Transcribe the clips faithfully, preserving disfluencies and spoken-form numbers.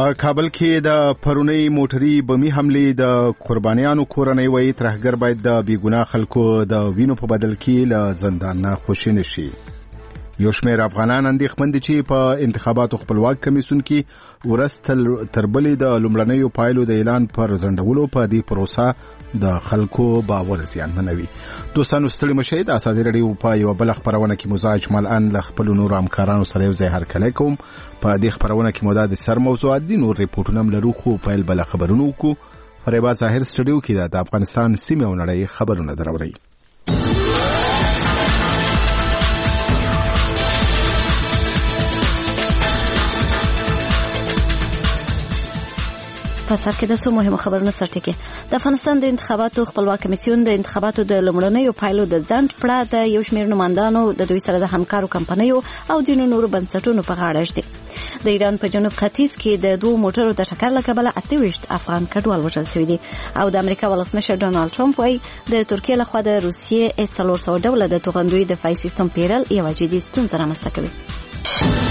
په کابل کې د پرونی موټری بمی حمله د قربانیانو کورنۍ وای ترهګر باید د بیګناه خلکو د وینو په بدل کې له زندان نه خوشی نشي. یو شمېر افغانان اندېښمن دي چې په انتخاباتو خپلواک کمیسیون کې ورستل تربلې د لومړنیو پایلو د اعلان پر ځنډولو په دې پروسه د خلکو باور زیانمنوي. دوستانو ستړي مشئ د ازادي راډیو په یو بل خبرونه کې مزاج ملان له خپل نور همکارانو سره یو ځای هرکلی کوم. په دې خبرونه کې مو د سر موضوعات دي، نور ریپورټونه هم لرو، خو پیل بل خبرونه وکړو. فریبا ظاهر سټوډیو کې د افغانستان سیمه او نړۍ خبرونه دراوړي. په سر کې د څو مهمو خبرونو سرټکی. د افغانستان د انتخاباتو خپلواک کمیسیون د انتخاباتو د لومړنیو پایلو د ځنډ پړه د یو شمېر نمائندانو د دوی سره د همکارو کمپنیو او ځینو نورو بنسټونو په غاړه شته. د ایران په جنوب ختیځ کې د دوه موټرو د ټکر له کبله اته ویشت افغان کډوال وژل شوي دي او د امریکا ولسمشر ډونالد ټرمپ وايي د ترکیې لخوا د روسیې اس څلور سوه ډوله د توغندوی دفاعي سیستم پیرل یوه جدي ستونزه رامنځته کوي.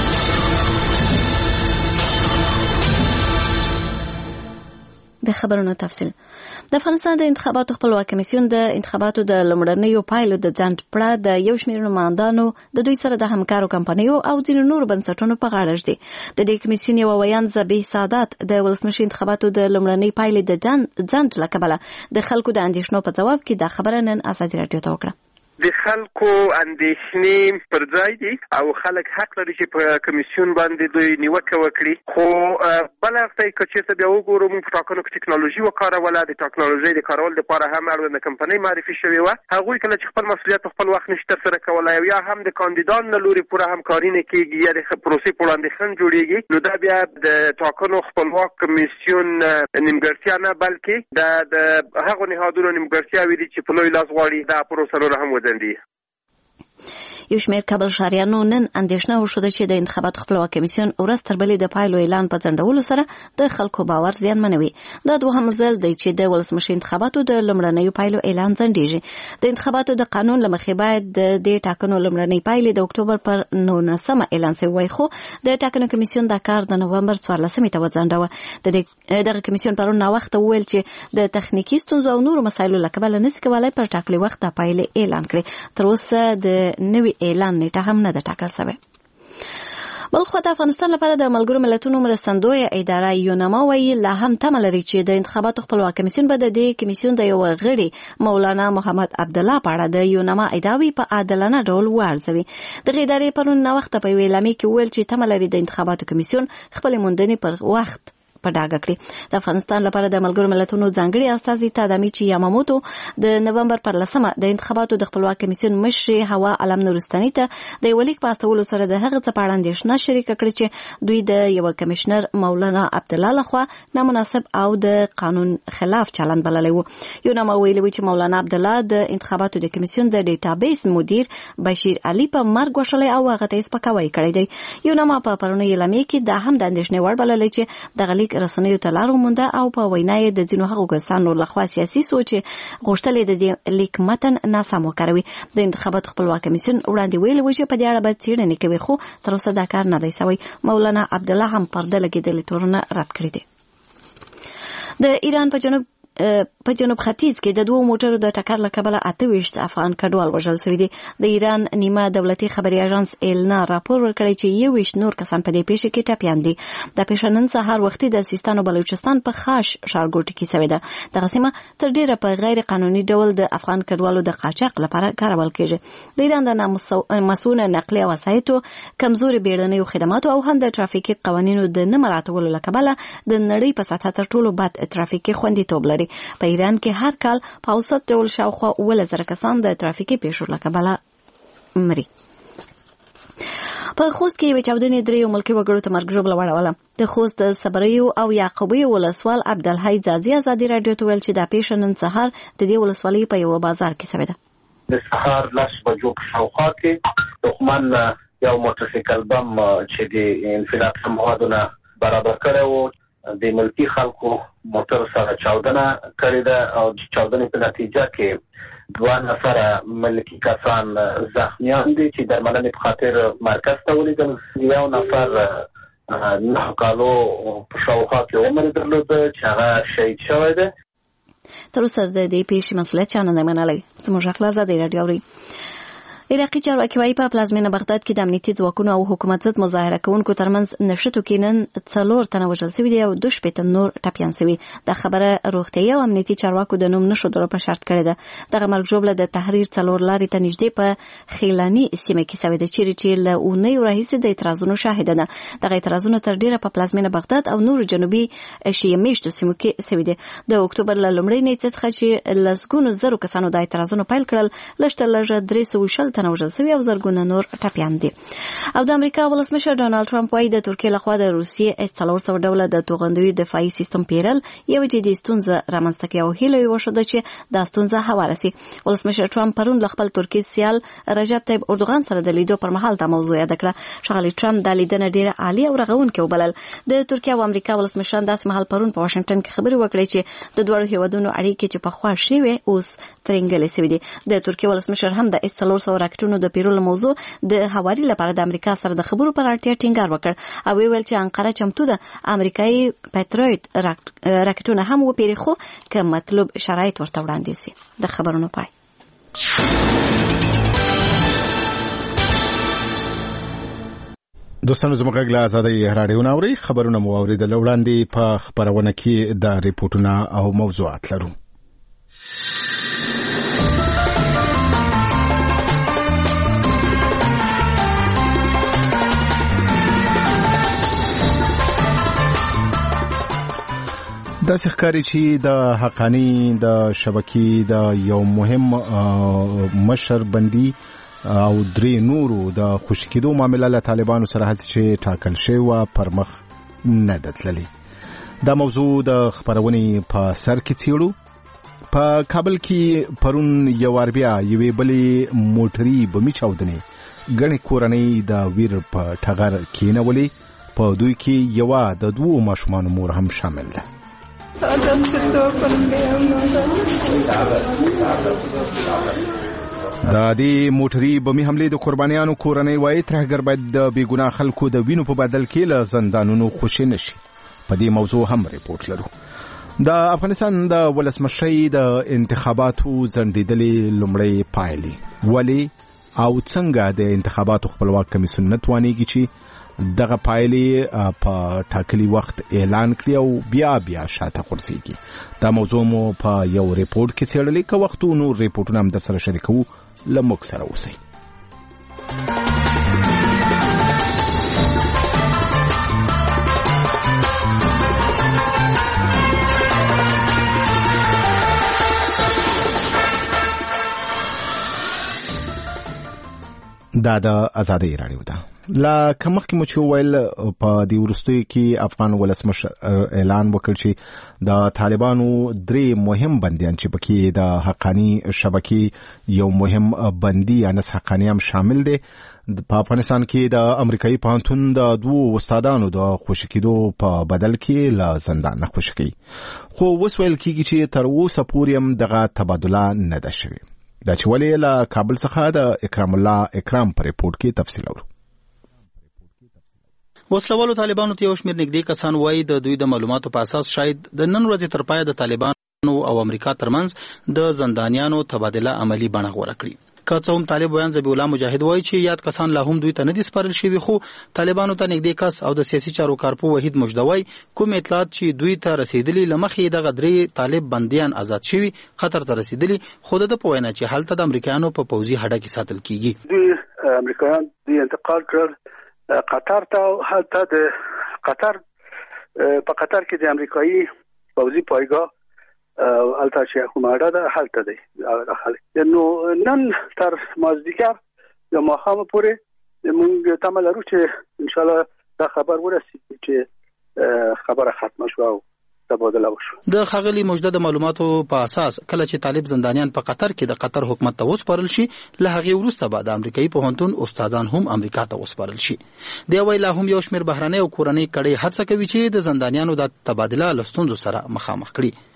د خبرونو تفصیل. د افغانستان د انتخاباتو خپلواک کمیسیون د انتخاباتو د لومړنیو پایلو د ځنډ پړه د یو شمېر نمائندانو د دوی سره د همکارو کمپنیو او ځینو نورو بنسټونو په غاړه دي. د دې کمیسیون یو ویان ذبیح سادات د ولسمشر انتخاباتو د لومړنۍ پایلې د ځنډ له کبله د خلکو د اندېښنو په ځواب کې دا خبره نن ازادي راډیو ته وکړه. د خلکو اندېښنې پر ځای دي او خلک حق لري چې په کمیسیون باندې دوی نیوکه وکړي، خو بل هفته که چېرته بیا وګورو موږ په ټاکنو کې ټکنالوژي وکاروله، د ټکنالوژۍ د کارولو لپاره هم اړونده کمپنۍ معرفي شوې وه. هغوی کله چې خپل مسؤلیت په خپل وخت نشي ترسره کولی او یا هم د کاندیدان له لوري پوره همکاري نه کېږي یا د پروسې په وړاندې خنډ جوړېږي، نو دا بیا د ټاکنو خپلواک کمیسیون نیمګړتیا نه بلکې د هغو نهادونو نیمګړتیاوې دي چې په لوی لاس غواړي دا پروسه نوره هم وځنډي. یو شمېر کابل ښاریانو نن اندېښنه وښوده چې د انتخاباتو خپلواک کمیسیون ورځ تر بلې د پایلو اعلان په ځنډولو سره د خلکو باور زیانمنوي. دا دوهم ځل دی چې د ولسمشر انتخاباتو د لومړنیو پایلو اعلان ځنډېږي. د انتخاباتو د قانون له مخې باید د دې ټاکنو لومړنۍ پایلې د اکتوبر پر نولسمه اعلان شوی وای، خو د ټاکنو کمیسیون دا کار د نومبر څوارلسمې ته وځنډاوه. دغه کمیسیون پرون ناوخته وویل چې د تخنیکي ستونزو او نورو مسایلو له کبله نشي کولی پر ټاکلي وخت دا پایلې اعلان کړي. تر اوسه د نوي اعلان نیټه هم نه ده ټاکل شوې. بلخو د افغانستان لپاره د ملګرو ملتونو مرستندویه اداره یونما وایي لا هم تمه لري چې د انتخاباتو خپلواک کمیسیون به د دې کمیسیون د یو غړي مولانا محمد عبدالله په اړه د یونما ادعاوې په عادلانه ډول وارزوي. دغه ادارې پرون ناوخته په یوې اعلامیه کې وویل چې تمه لري د انتخاباتو کمیسیون خپلې موندنې پر وخت په ډاګه کړي. د افغانستان لپاره د ملګرو ملتونو ځانګړي استازي تادامیچی یاماموتو د نومبر پر لسمه د انتخاباتو د خپلواک کمیسیون مشري هوا علم نورستاني ته د یو لیک په استولو سره د هغه څه په اړه اندېښنه شریکه کړې چې دوی د یو کمشنر مولانا عبدالله لخوا نامناسب او د قانون خلاف چلند بللی وو. یونما ویلي و چې مولانا عبدالله د انتخاباتو د کمیسیون د ډیټابیس مدیر بشیر علي په مرګ وشلی او هغه ته سپکاوی کړی دی. یونما په پرونی اعلامیه کې دا هم د اندېښنې وړ بللی چې دغه رسنیو ته لار ومونده او په وینا یې د ځینو هغو کسانو لخوا سیاسي سوچ غوښتل د دې لیک متن ناسم وکاروي. د انتخاباتو خپلواک کمیسیون وړاندې ویلي و چې په دې اړه باید څېړنې کوي، خو تر اوسه دا کار نه دی سوی. مولانا عبدالله هم پرده لګېدلې تورونه رد کړي دي. د ایران په جنوب په جنوب ختیځ کې د دوه موټرو د ټکر له کبله اته ویشت افغان کډوال وژل شوي دي. د ایران نیمه دولتي خبري اژانس ایلنا راپور ورکړی چې یو ویشت نور کسان په دې پیښه کې ټپیان دي. د پیښه نن سهار وختي د سیستان او بلوچستان په خاش ښارګوټي کې شوې ده. دغه سیمه تر ډیره په غیر قانوني ډول د افغان کډوالو د قاچاق لپاره کارول کېږي. د ایران د نامسؤل نقلیه وسایطو کمزوري بیړنیو خدماتو او هم د ترافیکي قوانینو د نه مراعاتولو له کبله د نړۍ په سطحه تر ټولو بد ترافیکي خوندیتوب لري. په ایران کې هر کال په اوسط ډول شاوخوا اووه زره کسان د ترافیکي پیښو له کبله مري. په خوست کې یوې چاودنې دریو ملکي وګړو ته مرګ ژوبله واړوله. د خوست د صبریو او یعقوبیو ولسوال عبدالحی ځاځي ازادي راډیو ته ویل چې دا پیښه نن سهار د دې ولسوالۍ په یوه بازار کې شوې ده. د سهار لس بجو په شاوخوا کې دښمن یو موټرسایکل بم چې د انفلات موادونه برابر کړی و د ملکي خلکو موټر سره چاودنه کړې ده او چاودنې په نتیجه کې دوه نفره ملکي کسان زخمیان دي چې درملنې په خاطر مرکز ته ولیږل. یو نفر نه کالو په شاوخوا کې عمر درلوده چې هغه شهید شوی دی. تر اوسه د دې پیښې مسؤلیت چا نه دی منلی. زموږ اخلاص ازادي راډیو اوري. عراقي چارواکي وايي په پلازمینه بغداد کې د امنیتي ځواکونو او حکومت ضد مظاهره کوونکو ترمنځ نښتو کې نن څلور تنه وژل شوي دي او دوه شپېته نور ټپیان شوي. دا خبره روغتیايي او امنیتي چارواکو د نوم نښودلو په شرط کړې ده. دغه مرګ ژوبله د تحریر څلور لارې ته نږدې په خیلاني سیمه کې شوې ده چیرې چې له اونیو راهیسې د اعتراضونو شاهده ده. دغه اعتراضونه تر ډیره په پلازمینه بغداد او نور جنوبي شیعه میشتو سیمو کې شوي دي. د اکتوبر له لومړۍ نیټې څخه چې لسګونو زرو کسانو د اعتراضونو پیل کړل، لږ تر لږه درې سوه شل تنه وژل شوي او زرګونه نور ټپیان دي. او د امریکا ولسمشر ډونالد ټرمپ وايي د ترکیې لخوا د روسیې اس څلور سوه ډوله د توغندوي دفاعي سیستم پیرل یو جدي ستونزه رامنځته کوي او هیله یې وشوده چې دا ستونزه هواره شي. ولسمشر ټرمپ پرون له خپل ترکیې سیال رجب طیب اردوغان سره د لیدو پر مهال دا موضوع یاد کړه. ښاغلي ټرمپ دا لیدنه ډیره عالی او رغونکې وبلل. د ترکیې او امریکا ولسمشران داسې مهال پرون په واشنگټن کې خبرې وکړې چې د دوه هیوادونو اړیکې چې پخوا شوې اوس ترنګلې شوې دي. د ترکیې ولسمشر هم د اس څلور سوه راکټونو د پیرلو موضوع د هواري لپاره د امریکا سره د خبرو پر اړتیا ټینګار وکړ او ویل چې انقره چمتو ده امریکایي پیټریوټ راکټونه هم وپیري خو که مطلوب شرایط ورته وړاندې شي. د خبرونو پای. دوستانو زموږ غږ له ازادۍ راډیو نه اورئ. خبرونه مو اورېدل. وړاندې په خپرونه کې د ریپورټونه او موضوعات لرو. داسې ښکاري چې د حقانی د شبکې د یو مهم مشر بندي او درې نورو د خوشي کېدو معامله له طالبانو سره هڅې چې ټاکل شوې وه پر مخ نه ده تللې. دا موضوع د خپرونې په سر کې څېړو. په کابل کې پرون یو وار بیا یوې بلې موټري بمي چاودنې ګڼې کورنۍ د ویر په ټغر کېنولې. په دوی کې یوه د دوو ماشومانو مور هم شامل ده. د دې موټري بمي حملې د قربانیانو کورنۍ وايي ترهګر باید د بېګناه خلکو د وینو په بدل کې له زندانونو خوشي نشي. په دې موضوع هم ریپورټ لرو. د افغانستان د ولسمشرۍ د انتخاباتو ځنډېدلې لومړۍ پایلې ولې او څنګه د انتخاباتو خپلواک کمیسیون نه توانېږي چې دغه پایلې په ټاکلي وخت اعلان کړي او بیا بیا شاته غورځېږي. دا موضوع مو په یو ریپورټ کې څېړلې. که وخت و نور ریپورټونه هم در سره شریکوو. له موږ سره اوسئ. دا د ازادۍ راډیو ده. لا کمخکې مو چې وویل په دې وروستیو کې افغان ولسمشر اعلان وکړ چې د طالبانو درې مهم بندیان چې پکې د حقانی شبکې یو مهم بندي انس حقانی هم شامل دي په افغانستان کې د امریکایي پوهنتون د دوو استادانو د خوشي کېدو په بدل کې له زندان نه خوشي کوي. خو اوس ویل کېږي چې تر اوسه پورې هم دغه تبادله نه ده شوې. دا چې ولې له کابل څخه د اکرام الله اکرام په ریپورټ کې تفصیل اورو. وسلوالو طالبانو ته یو شمېر نږدې کسان وایي د دوی د معلوماتو په اساس شاید د نن ورځې تر پایه د طالبانو او امریکا ترمنځ د زندانیانو تبادله عملی بڼه غوره کړي. که څه هم طالب ویان ذبیح الله مجاهد وایي چې یاد کسان لا هم دوی ته نه دي سپارل شوي، خو طالبانو ته نږدې کس او د سیاسي چارو کارپو وحید مجدوی کوم اطلاعات چې دوی ته رسیدلي له مخې دغه درې طالب بندیان آزاد شوي خطر ته رسیدلي، خو د په وینا چې هلته د امریکایانو په پوځي هډه کې ساتل کیږي. دوی امریکایان دوی انتقال کړل قطر ته. هلته د قطر په قطر کې د امریکایي پوځي پایګاه هلته چې کومه اړه ده هلته دی. نو نن تر مازدیګر یا ماښام پورې موږ تمه لرو چې ان شاء الله دا خبر ورسېږي چې خبره ختمه شوه او تبادله وشو. د ښاغلي مجده د معلوماتو په اساس کله چې طالب زندانیان په قطر کې د قطر حکومت ته وسپارل شي، له هغې وروسته به د امریکایي پوهنتون استادان هم امریکا ته وسپارل شي. دی وایي لا هم یو شمېر بهرنۍ او کورنۍ کړۍ هڅه کوي چې د زندانیانو د تبادله له ستونزو سره مخامخ کړي.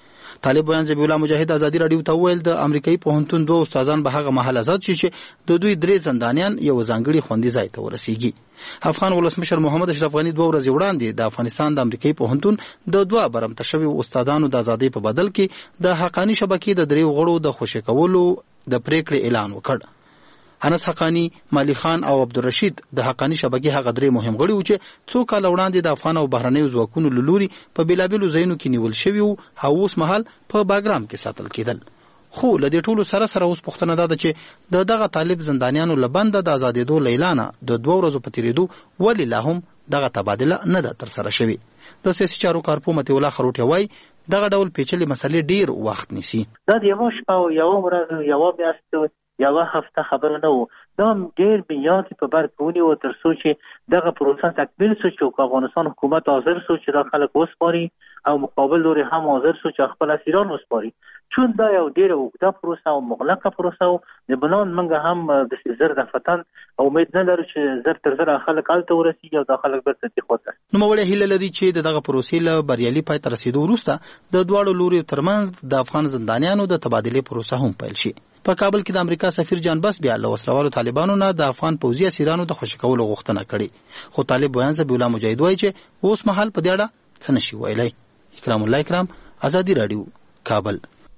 طالب بیان ذبیح الله مجاهد ازادي رادیو ته ویل د امریکایي پوهنتون دوه استادان به هغه مهال آزاد شي چې د دوی درې زندانیان یو ځانګړي خوندي ځای ته ورسیږي. افغان ولسمشر محمد اشرف غنی دوه ورځې وړاندې د افغانستان د امریکایي پوهنتون د دوه برمته شویو استادانو د ازادۍ په بدل کې د حقانی شبکې د درې غړو د خوشي کولو د پریکړې اعلان وکړ. انس حقانی، مالی خان او عبدالرشید د حقانی شبکې هغه درې مهم غړي وو چې څو کال وړاندې د افغان او بهرنیو ځواکونو له لوري په بیلابیلو ځایونو کې نیول شوي وو او اوس مهال په باګرام کې ساتل کېدل. خو له دې ټولو سره سره اوس پوښتنه ده چې د دغه طالب زندانیانو له بنده د ازادېدو له اعلانه د دوه ورځو په تېرېدو ولې لا هم دغه تبادله نه ده ترسره شوې. د سیاسي چارو کارپو مطیع الله خروټی وایي دغه ډول پیچلې مسلې ډېر وخت نیسي. دا د یوه شپه او یوه ورځ یوه میاشت یوه هفته خبره نه وو. دا ډېر میادې په بر کې ونیوه تر څو چې دغه پروسه تکمیل شو چې افغانستان حکومت حاضر شو چې دا خلک وسپاري او مقابل لوري هم حاضر شو چې خپل اسیران وسپاري. چون دا یو ډېره اوږده پروسه او مغلقه پروسه و، د بنان موږ هم داسې زر د فتن امید نه لرو چې زر تر زره خلک هلته ورسېږي او دا خلک بېرته دې خوا ته. نوموړی هیله لري چې د دغه پروسې له بریالي پای ته رسېدو وروسته د دواړو لوریو ترمنځ د افغان زندانیانو د تبادلې پروسه هم پیل شي. په کابل کې د امریکا سفیر جان بس بیا له وسلوالو طالبانو نه د افغان پوځي اسیرانو د خوشي کولو غوښتنه کړې، خو طالب بیان ذبیح الله مجاهد وایي چې اوس مهال په دې اړه څه نشي ویلی. اکرام الله اکرام، ازادي رادیو، کابل.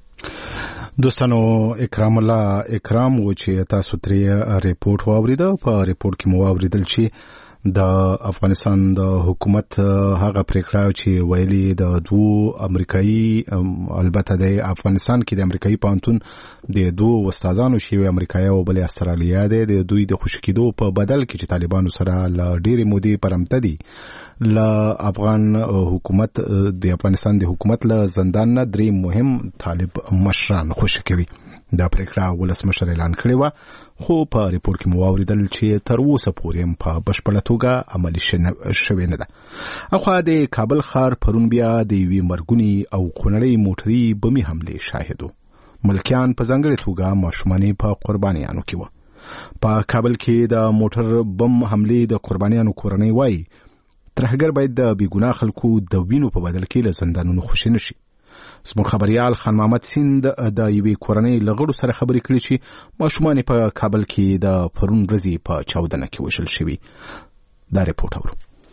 دوستانو، اکرام الله اکرام و چې تاسو ترې ریپورت واوریده. په ریپورت کې مو واوریدل چې د افغانستان د حکومت هغه پریکړه چې ویلي د دوه امریکایي، البته د افغانستان کې د امریکایي پوهنتون د دوه استادانو شوی امریکایي او بل استرالیا دی، د دوی د خوشي کېدو په بدل کې چې طالبانو سره ل ډېرې مودې پرمته دي ل افغان حکومت د افغانستان د حکومت له زندان نه درې مهم طالب مشران خوشي کوي. دا پریکړه ولسمشر اعلان کړې وه، خو په ریپورت کې مو واوریدل چې تر اوسه پورې هم په بشپړه توګه عملي شوې نه ده. اخوا د کابل ښار پرون بیا د یوې مرګونې او خونړۍ موټري بمي حملې شاهد و. ملکیان په ځانګړې توګه ماشومانې په قربانیانو کې وه. په کابل کې د موټر بم حملې د قربانیانو کورنۍ وایي ترهګر باید د بېګناه خلکو د وینو په بدل کې له زندانونو خوشي نه شي. زموږ خبریال خان محمد سیند د یوې کورنۍ له غړو سره خبرې کړې چې ماشومان په کابل کې د پرون ورځې په چاودنه کې وژل شوي. دا ریپورټ اورو.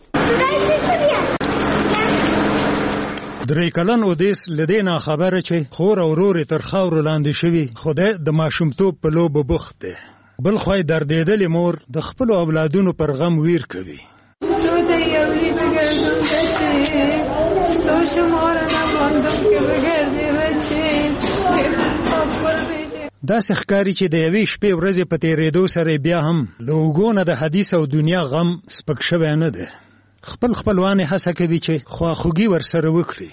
درې کلن اودیس له دې نه خبره چې خور او ورور تر خاورو لاندې شوي، خدای د ماشومتوب په لوبو بوخت دی. بل خو یې دردېدلې مور د خپلو اولادونو پر غم ویر کوي. داسې ښکاري چې د یوې شپې ورځې په تېرېدو سره بیا هم له اوږو نه د حدیث او دنیا غم سپک شوی نه دی. خپل خپلوان یې هڅه کوي چې خواخوږي ورسره وکړي.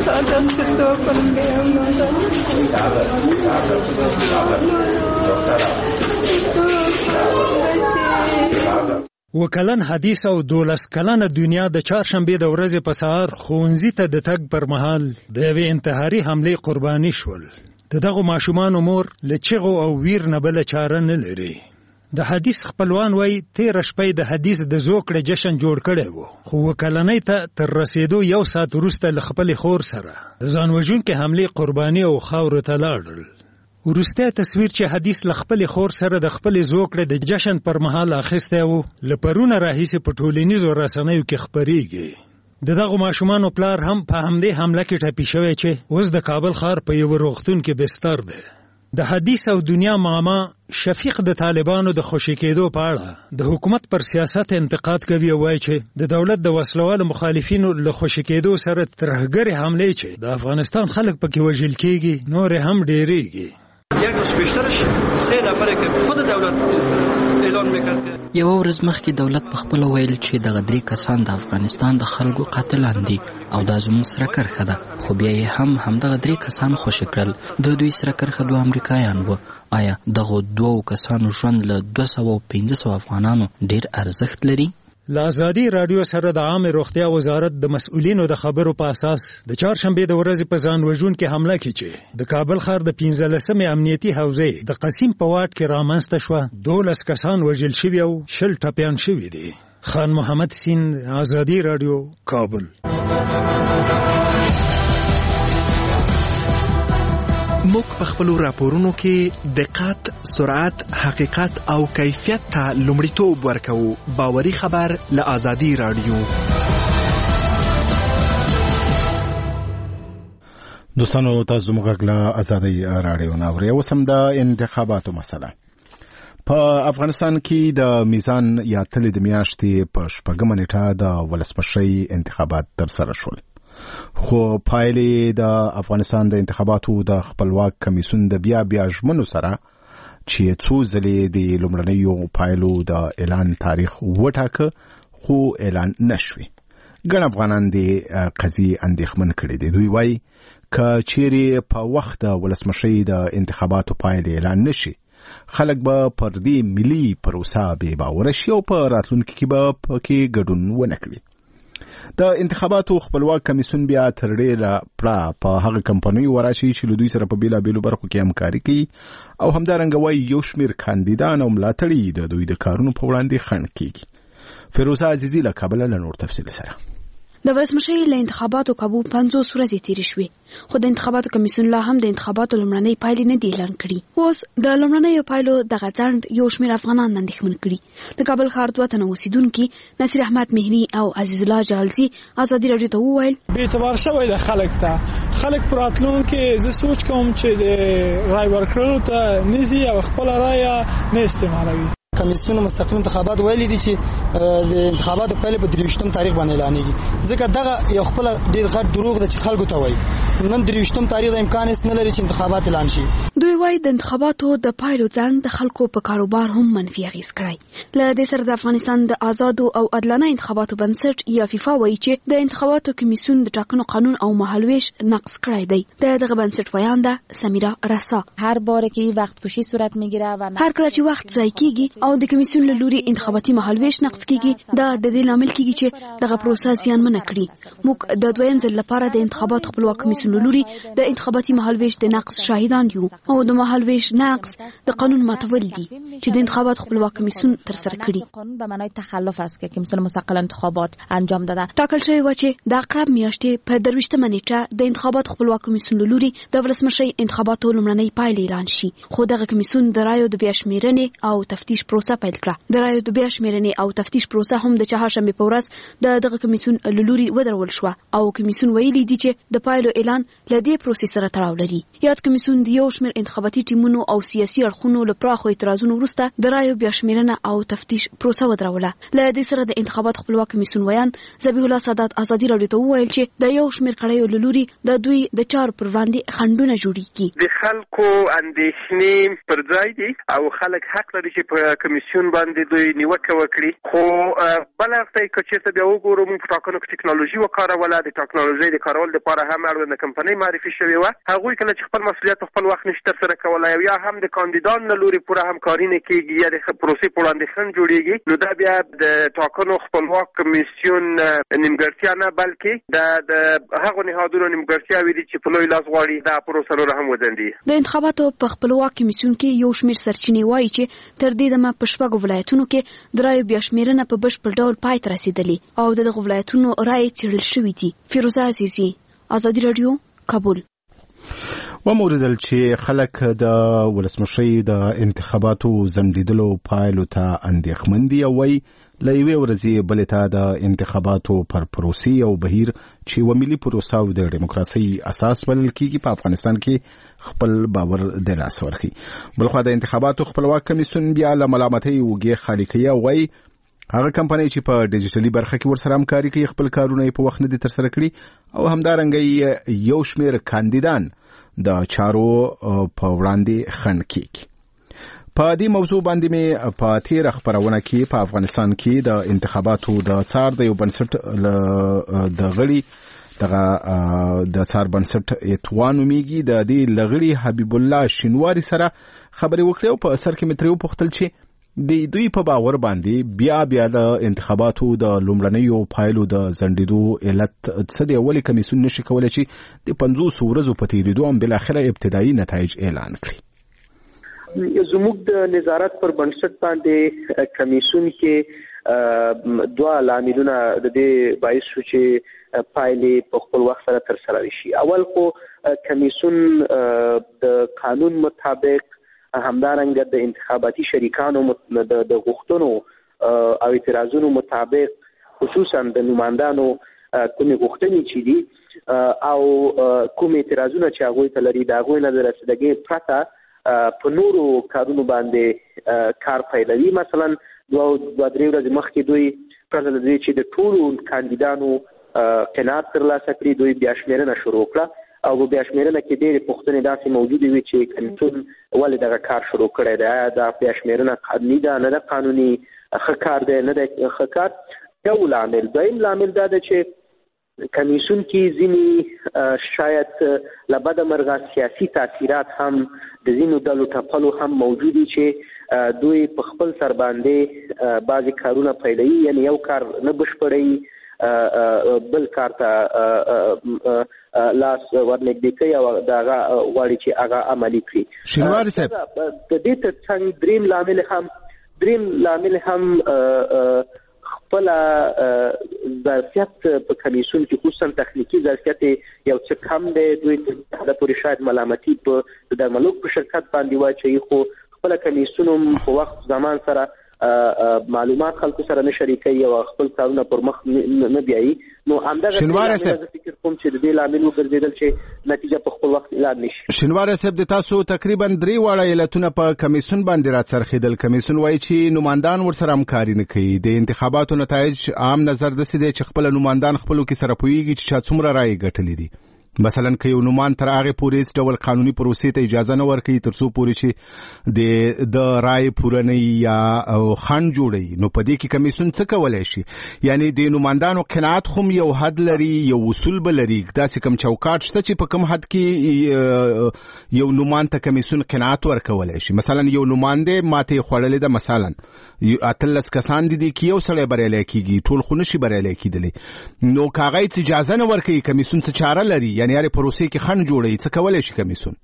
وکلن حدیث او دولس کلنه دنیا د چهارشنبې د ورځې په سهار ښوونځي ته د تګ پر مهال د یوې انتحاري حملې قرباني شول. د دغو ماشومانو مور له چغو او ویر نه بله چاره نه لري. د حدیث خپلوان وایي تېره شپه د حدیث د زوکړې جشن جوړ کړی و، خو وکلنۍ ته تر رسېدو یو ساعت وروسته له خپلې خور سره د ځان وژونکې حملې قرباني او خاورو ته لاړل. وروستی تصویر چې حدیث له خپلې خور سره د خپلې زوکړې د جشن پر مهال اخیستی و، له پرونه راهیسې په ټولنیزو رسنیو کې خپریږي. د دغو ماشومانو پلار هم په همدې حمله کې ټپي شوی چې اوس د کابل ښار په یوه روغتون کې بستر دی. د حدیث او دنیا ماما شفیق د طالبانو د خوشي کېدو په اړه د حکومت پر سیاست انتقاد کوي او وایي چې د دولت د وسلوالو مخالفینو له خوشي کېدو سره ترهګرې حملې چې د افغانستان خلک پکې وژل کېږي نورې هم ډېرېږي. یک روز بیشترش سه نفره که خود دولت اعلان میکرد. یو ورځ مخکې دولت په خپل ویل چې د غدري کسان د افغانستان د خلکو قاتلان دي او دا زموږ سره کرخه ده، خو بیا یې هم همدغه درې کسان خوشي کړل. د دوی سره کرخه دوه امریکایان وو. آیا دغه دوو کسانو ژوند له دوه سوه پنځه سوه افغانانو ډېر ارزښت لري؟ له ازادي راډیو سره د عامې روغتیا وزارت د مسؤلینو د خبرو په اساس د چهارشنبې د ورځې په ځان وژونکې حمله کې چې د کابل ښار د پنځلسمې امنیتي حوزې د قسیم په واټ کې رامنځته شوه، دولس کسان وژل شوي او شل ټپیان شوي دي. خان محمد سیند، ازادي راډیو، کابل. موږ په خپلو راپورونو کې دقت، سرعت، حقیقت او کیفیت ته لومړیتوب ورکوو. باوري خبر له آزادي رادیو. دوستانو تاسو موږ له آزادي رادیو ناوړي اوس هم د انتخاباتو مسله. په افغانستان کې د میزان یا تلې د میاشتې په شپږمه نیټه د ولسمشرۍ انتخابات ترسره شول. خو پایلې د افغانستان د انتخاباتو د خپلواک کمیسیون د بیا بیا ژمنو سره چې څو ځلې د لومړنیو پایلو د اعلان تاریخ وټاکه خو اعلان نشوي. ګڼ افغانان د قضیې اندېښمن کړي دي. دوی وایي که چیرې په وخت د ولسمشرۍ د انتخاباتو پایلې اعلان نشي، خلک به پر دې ملي پروسه بې باوره شي او په راتلونکي کې به پکې ګډون ونه کړي. د انتخاباتو خپلواک کمیسیون بیا تر ډیره پړه په هغه کمپنیو وراشي چې له دوی سره په بیلابیلو برخو کې همکاري کوي او همدارنګه وایي یو شمېر کاندیدان او ملاتړي د دوی د کارونو په وړاندې خنډ کیږي. فیروزه عزیزي له کابله له نور تفصیل سره. د ولسمشرۍ له انتخاباتو کابو پنځوس ورځې تیرې شوې، خو د انتخاباتو کمیسیون لا هم د انتخاباتو لومړنۍ پایلې نه دي اعلان کړي. اوس د لومړنیو پایلو دغه ځنډ یو شمېر افغانان اندېښمن کړي. د کابل ښار دوه تنه اوسېدونکي نصیر احمد مهري او عزیز الله جالزي ازادي راډیو ته وویل بې اعتبار شوی د خلک ته خلک په راتلونکي زه سوچ کوم چې د رای ورکړلو ته نه ځي او خپله رایه نه استعمالوي. کمیسیون مستقیم انتخابات ویلي دي چې د انتخاباتو پایلې په درویشتم تاریخ باندې اعلانېږي، ځکه دغه یو خپل ډیر غټ دروغ ده چې خلکو ته وایي نن درویشتم تاریخ د امکان هیڅ نه لري چې انتخابات اعلان شي. دوی وایي د انتخاباتو د پایلو ځنډ د خلکو په کاروبار هم منفي اغېز کړی. له دې سره د افغانستان د آزادو او عادلانه انتخاباتو بنسټ یا فیفا وایي چې د انتخاباتو کمیسیون د ټاکنو قانون او مهالویش نقض کړی دی. د دغه بنسټ ویانده سمیرا رسا هر باره که وقت کشی صورت میگیره و هر کله چې وخت ضایع کیږي او د کمیسیون له لوري انتخاباتي مهالویش نقض کیږي، دا د دې لامل کیږي چې دغه پروسه زیانمنه کړي. موږ د دویم ځل لپاره د انتخاباتو خپلواک کمیسیون له لوري د انتخاباتي مهالویش د نقض شاهدان یو او د مهالویش نقض د قانون ماتول دي چې د انتخاباتو خپلواک کمیسیون ترسره کړي. قانون به معنای تخلف است که کمیسیون مستقل انتخابات انجام داده. ټاکل شوی و چې د اقرب میاشتې په درویشتمه نیټه د انتخاباتو خپلواک کمیسیون له لوري د ولسمشرۍ انتخاباتو لومړنۍ پایلې اعلان شي، خو دغه کمیسیون د رایو د بیا شمېرنې او تفتیش پروسه پیل کړه. د رایو د بیا شمېرنې او تفتیش پروسه هم د چهارشنبې په ورځ د دغه کمیسیون له لوري ودرول شوه او کمیسیون ویلي دي چې د پایلو اعلان له دې پروسې سره تړاو لري. یاد کمیسیون د یو شمېر انتخاباتي ټیمونو او سیاسي اړخونو له پراخو اعتراضونو وروسته د رایو بیا شمېرنه او تفتیش پروسه ودروله. له دې سره د انتخاباتو خپلواک کمیسیون ویان ذبیح الله سادات ازادي راډیو ته وویل چې د یو شمېر کړیو له لوري د دوی د چارو پر وړاندې خنډونه جوړیږي. د خلکو اندېښنې پر ځای دي او خلک حق لري چې په کمیسیون باندې دوی نیوکه وکړي، خو بل هفته که چېرته بیا وګورو موږ په ټاکنو کې ټکنالوژي وکاروله. د ټکنالوژۍ د کارولو لپاره هم اړونده کمپنۍ معرفي شوې وه. هغوی کله چې خپل مسؤلیت خپل وخت نشي ترسره کولی او یا هم د کاندیدان له لوري پوره همکاري نه کېږي یا د پروسې په وړاندې خنډ جوړېږي، نو دا بیا د ټاکنو خپلواک کمیسیون نیمګړتیا نه بلکې د هغو نهادونو نیمګړتیاوې دي چې په لوی لاس غواړي دا پروسه نوره هم وځنډي. د انتخاباتو په خپلواک کمیسیون کې یو شمېر سرچینې وایي چې تر دې دمه په شپږو ولایتونو کې د رایو بیا شمېرنه په بشپړ ډول پای ته رسېدلې او د دغو ولایتونو رایې څېړل شوي دي. فیروزه عزیزي، ازادي راډیو، کابل. وموردل چې خلک د ولسمشرۍ د انتخاباتو ځنډېدلو پایلو ته اندېښمن دي او وایي له یوې ورځې بلې ته د انتخاباتو پر پروسې او بهیر چې یوه ملي پروسه او د ډیموکراسۍ اساس بلل کېږي په افغانستان کې خپل باور د لاسه ورکوي. بلخوا د انتخاباتو خپلواک کمیسیون بیا له ملامتۍ اوږې خالي کوي او وایي هغه کمپنۍ چې په ډیجیټلي برخه کې ورسره همکاري کوي خپل کارونه یې په وخت نه دي ترسره کړي او همدارنګه یو شمېر کاندیدان د چارو په وړاندې خنډ کیږي. په دې موضوع باندې مې په تیره خپرونه کې په افغانستان کې د انتخاباتو د څار د یو بنسټ د غړي دغه د څار بنسټ اتوان نومیږي د دې لغړي حبیب الله شینواری سره خبرې وکړې او په اثر کې مې ترې وپوښتل چې د دوی په باور باندې بیا بیا د انتخاباتو د لومړنیو پایلو د ځنډېدو علت څه دی. ولې کمیسیون نشي کولی چې د پنځوسو ورځو په تېرېدو هم بالاخره ابتدایي نتایج اعلان کړي؟ زموږ د نظارت پر بنسټ باندې کمیسیون کې دوه لاملونه د دې باعث شو چې پایلې په خپل وخت سره تر سره شي. اول خو کمیسیون د قانون مطابق همدارنګه د انتخاباتي شریکانو د غوښتنو او اعتراضونو مطابق خصوصا د نمائندانو کومې غوښتنې چې دي او کوم اعتراضونه چې هغوی ته لري د هغوی نه د رسیدګۍ پرته په نورو کارونو باندې کار پیلوي. مثلا دوه درې ورځې مخکې دوی پرته د دې چې د ټولو کاندیدانو قناعت ترلاسه کړي دوی بیا شمېرنه شروع کړه او په بیا شمېرنه کې ډېرې پوښتنې داسې موجودې وي چې کمیسیون ولې دغه کار شروع کړی دی. آیا دا بیا شمېرنه قانوني ده نه ده قانوني ښه کار دی نه دی ښه کار. یو لامل. دویم لامل دا ده چې کمیسیون کې ځینې شاید له بده مرغه سیاسي تاثیرات هم د ځینو ډلو ټپلو هم موجود دي چې دوی په خپل سر باندې بعضې کارونه پیلوي، یعنی یو کار نه بشپړوي بل کار ته لاس ورنږدې کوي او د هغه غواړي چې هغه عملي کړي. شینواري صاحب د دې تر څنګ دریم لامل هم دریم لامل هم خپل ظرفیت په کمیسیون کې خصوصا تخنیکی ظرفیت یو څه کم دی. دوی د پورې شاید ملامتي په درملوک په شرکت باندې واچوي، خو خپل کمیسیون په وخت زمان سره معلومات خلکو سره نه شریکوي او خپل کارونه پر مخ نه بیایي. نو همدغه شینواري صاحب فکر کوم چې د دې لامل وګرځېدل چې نتیجه په خپل وخت اعلان نشي. شینواري صاحب د تاسو تقریبا درې واړه علتونه په کمیسیون باندې راڅرخېدل. کمیسیون وایي چې نمائندان ورسره همکاري نه کوي. د انتخاباتو نتایج عام نظر داسې دی چې خپل نمائندان خپلو کې سره پوهېږي چې چا څومره رایې ګټلې دي. مثلا که یو نومان تر هغې پورې هېڅ ډول قانوني پروسې ته اجازه نه ورکوي تر څو پورې چې د د رایې پورنۍ یا خنډ جوړوي، نو په دې کې کمیسیون څه کولی شي؟ یعنی د نمائندانو قناعت خو یو حد لري، یو اصول به لري، داسې کوم چوکاټ شته چې په کوم حد کې یو نماند ته کمیسیون قناعت ورکولی شي. مثلا یو نماندې ماتې خوړلې ده، مثلا اتلس کسان دي کې یو سړی بریالی کېږي، ټول خو نشي بریالی کېدلی. نو که هغه هېڅ اجازه نه ورکوي کمیسیون څه چاره لري؟ یعنې هرې پروسې کې خنډ جوړوي، څه کولی شي کمیسیون؟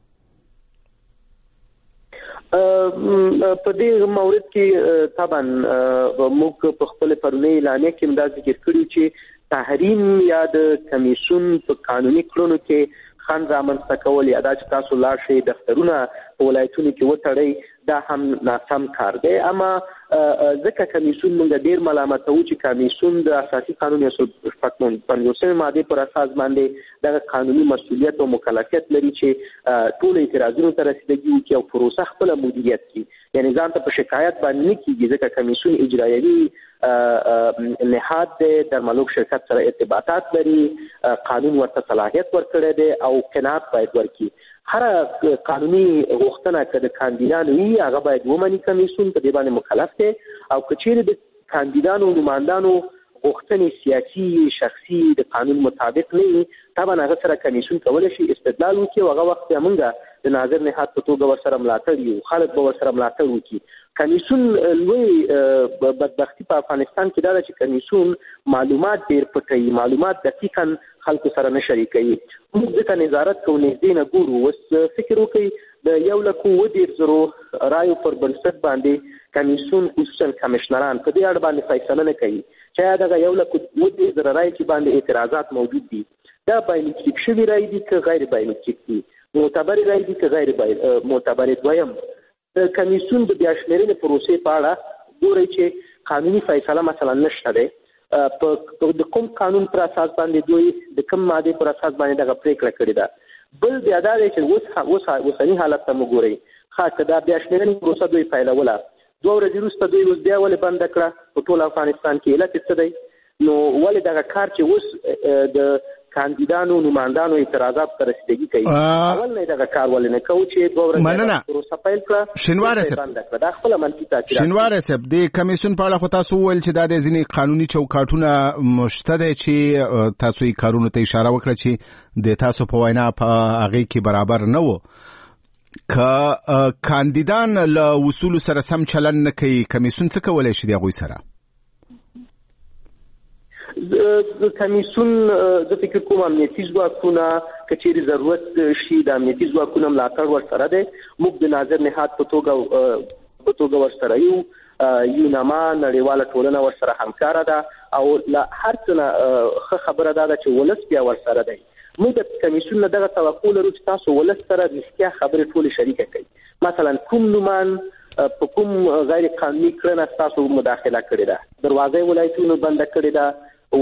په دې مورد کې طبعا موږ په خپل پرونی اعلامیه کې هم دا ذکر کړي چې تحریم یا د کمیسیون په قانوني کړنو کې خنډ رامنځته کول یا دا چې تاسو لاړ شئ دفترونه په ولایتونو کې وتړئ، دا هم ناسم کار دی. اما ځکه کمیسیون موږ ډېر ملامتوو چې کمیسیون د اساسي قانون یو سل پنځوسمې مادې پر اساس باندې دغه قانوني مسؤلیت او مکلفیت لري چې ټولو اعتراضونو ته رسیدګي وکړي او پروسه خپله مدیریت کړي. یعنې ځان ته په شکایت باندې نه کېږي، ځکه کمیسیون اجرایوي نهاد دی، درملوک شرکت سره ارتباطات لري، قانون ورته صلاحیت ورکړی دی او قناعت باید ورکړي. هر قانوني غوښتنه که د کاندیدانو وي هغه باید ومني کمیسیون، په دې باندې مکلف دی. او که چیرې د کاندیدانو نمائندانو غوښتنې سیاسي شخصي د قانون مطابق نه وي، طبعا هغه سره کمیسیون کولی شي استدلال وکړي او هغه وخت بیا موږ د ناظر نهاد په توګه ورسره ملاتړ یو، خلک به ورسره ملاتړ وکړي. کمیسیون لوی بدبختي په افغانستان کې دا ده چې کمیسیون معلومات ډېر پټوي، معلومات دقیقا خلکو سره نه شریکوي. موږ ځکه نظارت کوو، نږدې نه ګورو. اوس فکر وکړئ د یو لک اووه دېرش زرو رایو پر بنسټ باندې کمیسیون خصوصا کمشنران په دې اړه باندې فیصله نه کوي چې آیا دغه یو لک اووه دېرش زره رایې چې باندې اعتراضات موجود دي دا بایومټریک شوي رایې دي که غیر بایومټریک دي، معتبرې رایې دي که غیر معتبرې. دویم د کمیسیون د بیا شمېرنې پروسې په اړه ګورئ چې قانوني فیصله مثلا نشته دی. په د کوم قانون پر اساس باندې دوی د کوم مادې پر اساس باندې دغه پرېکړه کړې ده. بل بیا دا دی چې اوس اوسني حالت ته موږ ګورئ، ښه که دا بیا شمېرنې پروسه دوی پیلوله، دوه ورځې وروسته دوی اوس بیا ولې بنده کړه په ټول افغانستان کې؟ علت یې څه دی؟ نو ولې دغه کار چې اوس د کاندیدانو نمائندانو اعتراضات ته رسیدګي کوي، اول نه دغه کار ولې نه کوو چې دوه ورځې پروسه پیل کړه شینواري صاحب؟ دا خپله منفي تاثیرات. شینواري صاحب د کمیسیون په اړه خو تاسو وویل چې دا د ځینې قانوني چوکاټونه شته دی چې تاسو یې کارونو ته اشاره وکړه چې د تاسو په وینا په هغې کې برابر نه و. که کاندیدان له اصولو سره سم چلن نه کوي، کمیسیون څه کولی شي د هغوی سره؟ کمیسیون زه فکر کوم امنیتي ځواکونه که چیرې ضرورت شي د امنیتي ځواکونو ملاتړ ورسره دی. موږ د ناظر نهاد په توګه په توګه ورسره یو، یونما نړیواله ټولنه ورسره همکاره ده او لا هر څه خبره ده چې ولس بیا ورسره دی. موږ د کمیسیون دغه توقع لرو چې تاسو ولس سره رښتیا خبرې ټولې شریکه کړئ. مثلا کوم نومان په کوم غیر قانوني کړنه تاسو مداخله کړې ده، دروازې ولایتونو بنده کړې ده او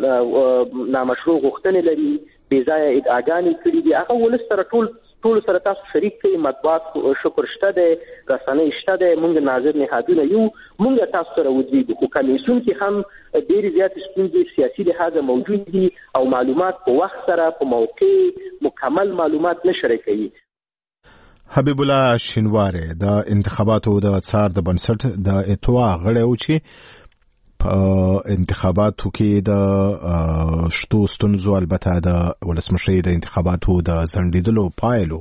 نامشروع غوښتنې لري، بې ځایه ادعاګانې کړې دي، هغه ولس سره ټول ټول سره تاسو شریک کړئ. مطبوعات شکر شته دی، رسنۍ شته دی، موږ ناظر نهادونه یو، موږ تاسو سره ودرېږو. خو کمیسیون کې هم ډېرې زیاتې ستونزې سیاسي لحاظه موجود دي او معلومات په وخت سره په موقع مکمل معلومات نه شریکوي. حبیب الله شینواری د انتخاباتو د څار د بنسټ د اتوا غړی و چې په انتخاباتو کې د شتو ستونزو البته د ولسمشرۍ د انتخاباتو د ځنډېدلو پایلو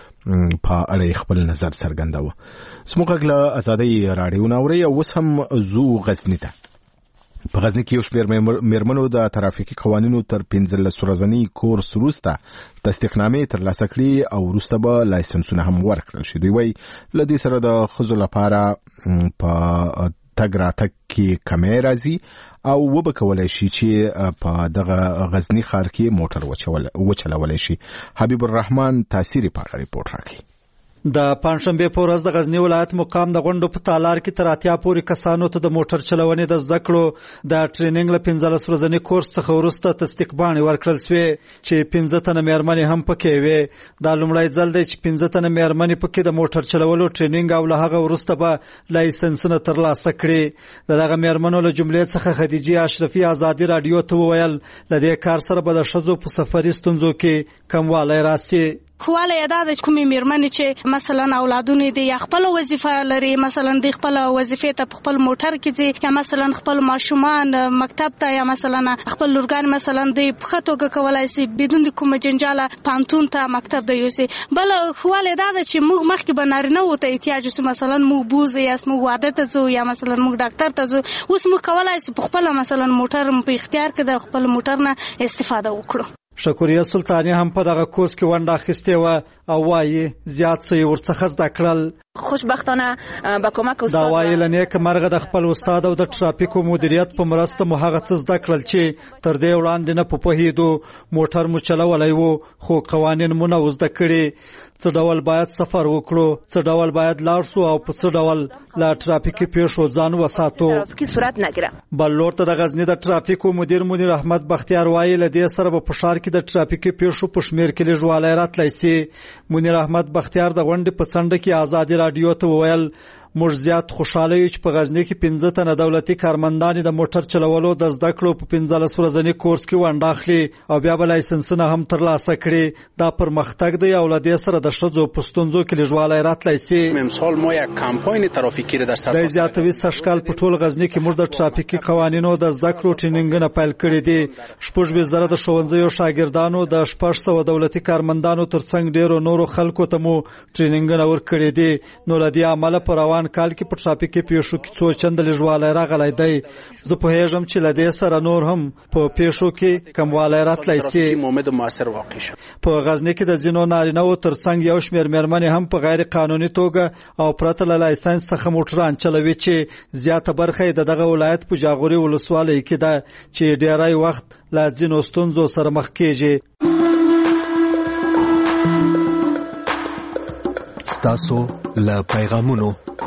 په اړه خپل نظر څرګنداوه. زموږ غږ له ازادۍ راډیو نه اورئ او اوس هم ځو غزني ته. په غزني کې یو شمېر میرمنو د ترافیکي قوانینو تر پنځلس ورځني کورس وروسته تصدیقنامې ترلاسه کړي او وروسته به لایسنسونه هم ورکړل شي. دوی وایي له دې سره د ښځو لپاره په تګ راتګ کې کمی راځي او وبه کولی شي چې په دغه غزني ښار کې موټر وچلولی شي. حبیب الرحمن تاثیري په اړه ریپورټ راکړي. د پنځشنبه په ورځ د غزنی ولایت مقام د غونډو په تالار کې تر اتیا پورې کسانو ته د موټر چلونې د زده کړو د ټریننګ له پنځلس ورځني کورس څخه وروسته تصدیق باندې ورکړل شوې چې پنځه تنه میرمنې هم پکې وې. دا لومړی ځل دی چې پنځه تنه میرمنې پکې د موټر چلولو ټریننګ او له هغه وروسته به لایسنسونه ترلاسه کړي. دغه میرمنو له جملې څخه خدیجه اشرفي ازادي رادیو ته وویل له دې کار سره به د ښځو په سفري ستونزو کې کموالی راسي. خواله یاده د کومې میرمنې چې مثلا اولادونه دي یا خپل وظیفه لري، مثلا د خپل وظیفې ته خپل موټر کې ځي یا مثلا خپل ماشومان مکتب ته یا مثلا خپل لورګان مثلا د پخټوګه کولای شي بدون کوم جنجاله پانتون ته مکتب دی یوسي. بل خواله یاده چې موږ مخکې بنارنه وته احتیاج وس مثلا موږ بوز یا موږ واده ته ځو یا مثلا موږ ډاکټر ته ځو، اوس موږ کولای شي خپل مثلا موټر په اختیار کې د خپل موټر نه استفاده وکړو. شکریه سلطانی هم په دغه کورس کې ونډه اخیستې وه او وایي زیات څه یې ورڅخه زده کړل. خوشبختانه با کمک استاد دا وایي له نیکه مرغه د خپل استاد او د ټرافیکو مدیریت په مرسته مو هغه څه زده کړل چې تر دې وړاندې نه په پوهېدو. موټر مو چلولی و خو قوانین مو نه و زده کړي، څه ډول باید سفر وکړو، څه ډول باید لاړ شو او په څه ډول له ټرافیکي پیښو ځان وساتو. بل لور ته د غزني د ټرافیکو مدیر منیر احمد بختیار وایي له دې سره به په ښار کې د ټرافیکي پیښو په شمېر کې لږوالی راتلی سي. منیر احمد بختیار د غونډې په څنډه کې ازادي راډیو ته وویل موږ زیات خوشاله یو چې په غزني کې پنځه تنه دولتي کارمندان د موټر چلولو د زده کړو په پنځلس ورځني کورس کې ونډه اخلي او بیا به لایسنسونه هم ترلاسه کړي. دا پرمختګ دی او له دې سره د ښځو په ستونزو کې لږوالی راتلی سي. امسال ما یک کمپاین ترافیکي را در سر د زیاتوي سږکال په ټول غزني کې موږ د ټرافیکي قوانینو د زده کړو ټریننګونه پیل کړي دي. شپږ ویشت زره د ښوونځیو شاګردانو د شپږ سوه دولتي کارمندانو ترڅنګ ډېرو نورو خلکو ته مو ټریننګونه ورکړي دي. نو له دې امله په روان کال کې په ټرافیکي پیښو کې څو چنده لږوالی راغلی دی. زه پوهېږم چې له دې سره نور هم په پیښو کې کموالی راتلی سي. په غزني کې د ځینو نارینه‌وو ترڅنګ یو شمېر میرمنې هم په غیر قانوني توګه او پرته له لایسنس څخه موټران چلوي چې زیاته برخه یې د دغه ولایت په جاغوري ولسوالۍ کې ده چې ډېری وخت له ځینو ستونزو سره مخ کېږي. ستاسو له پیغامونو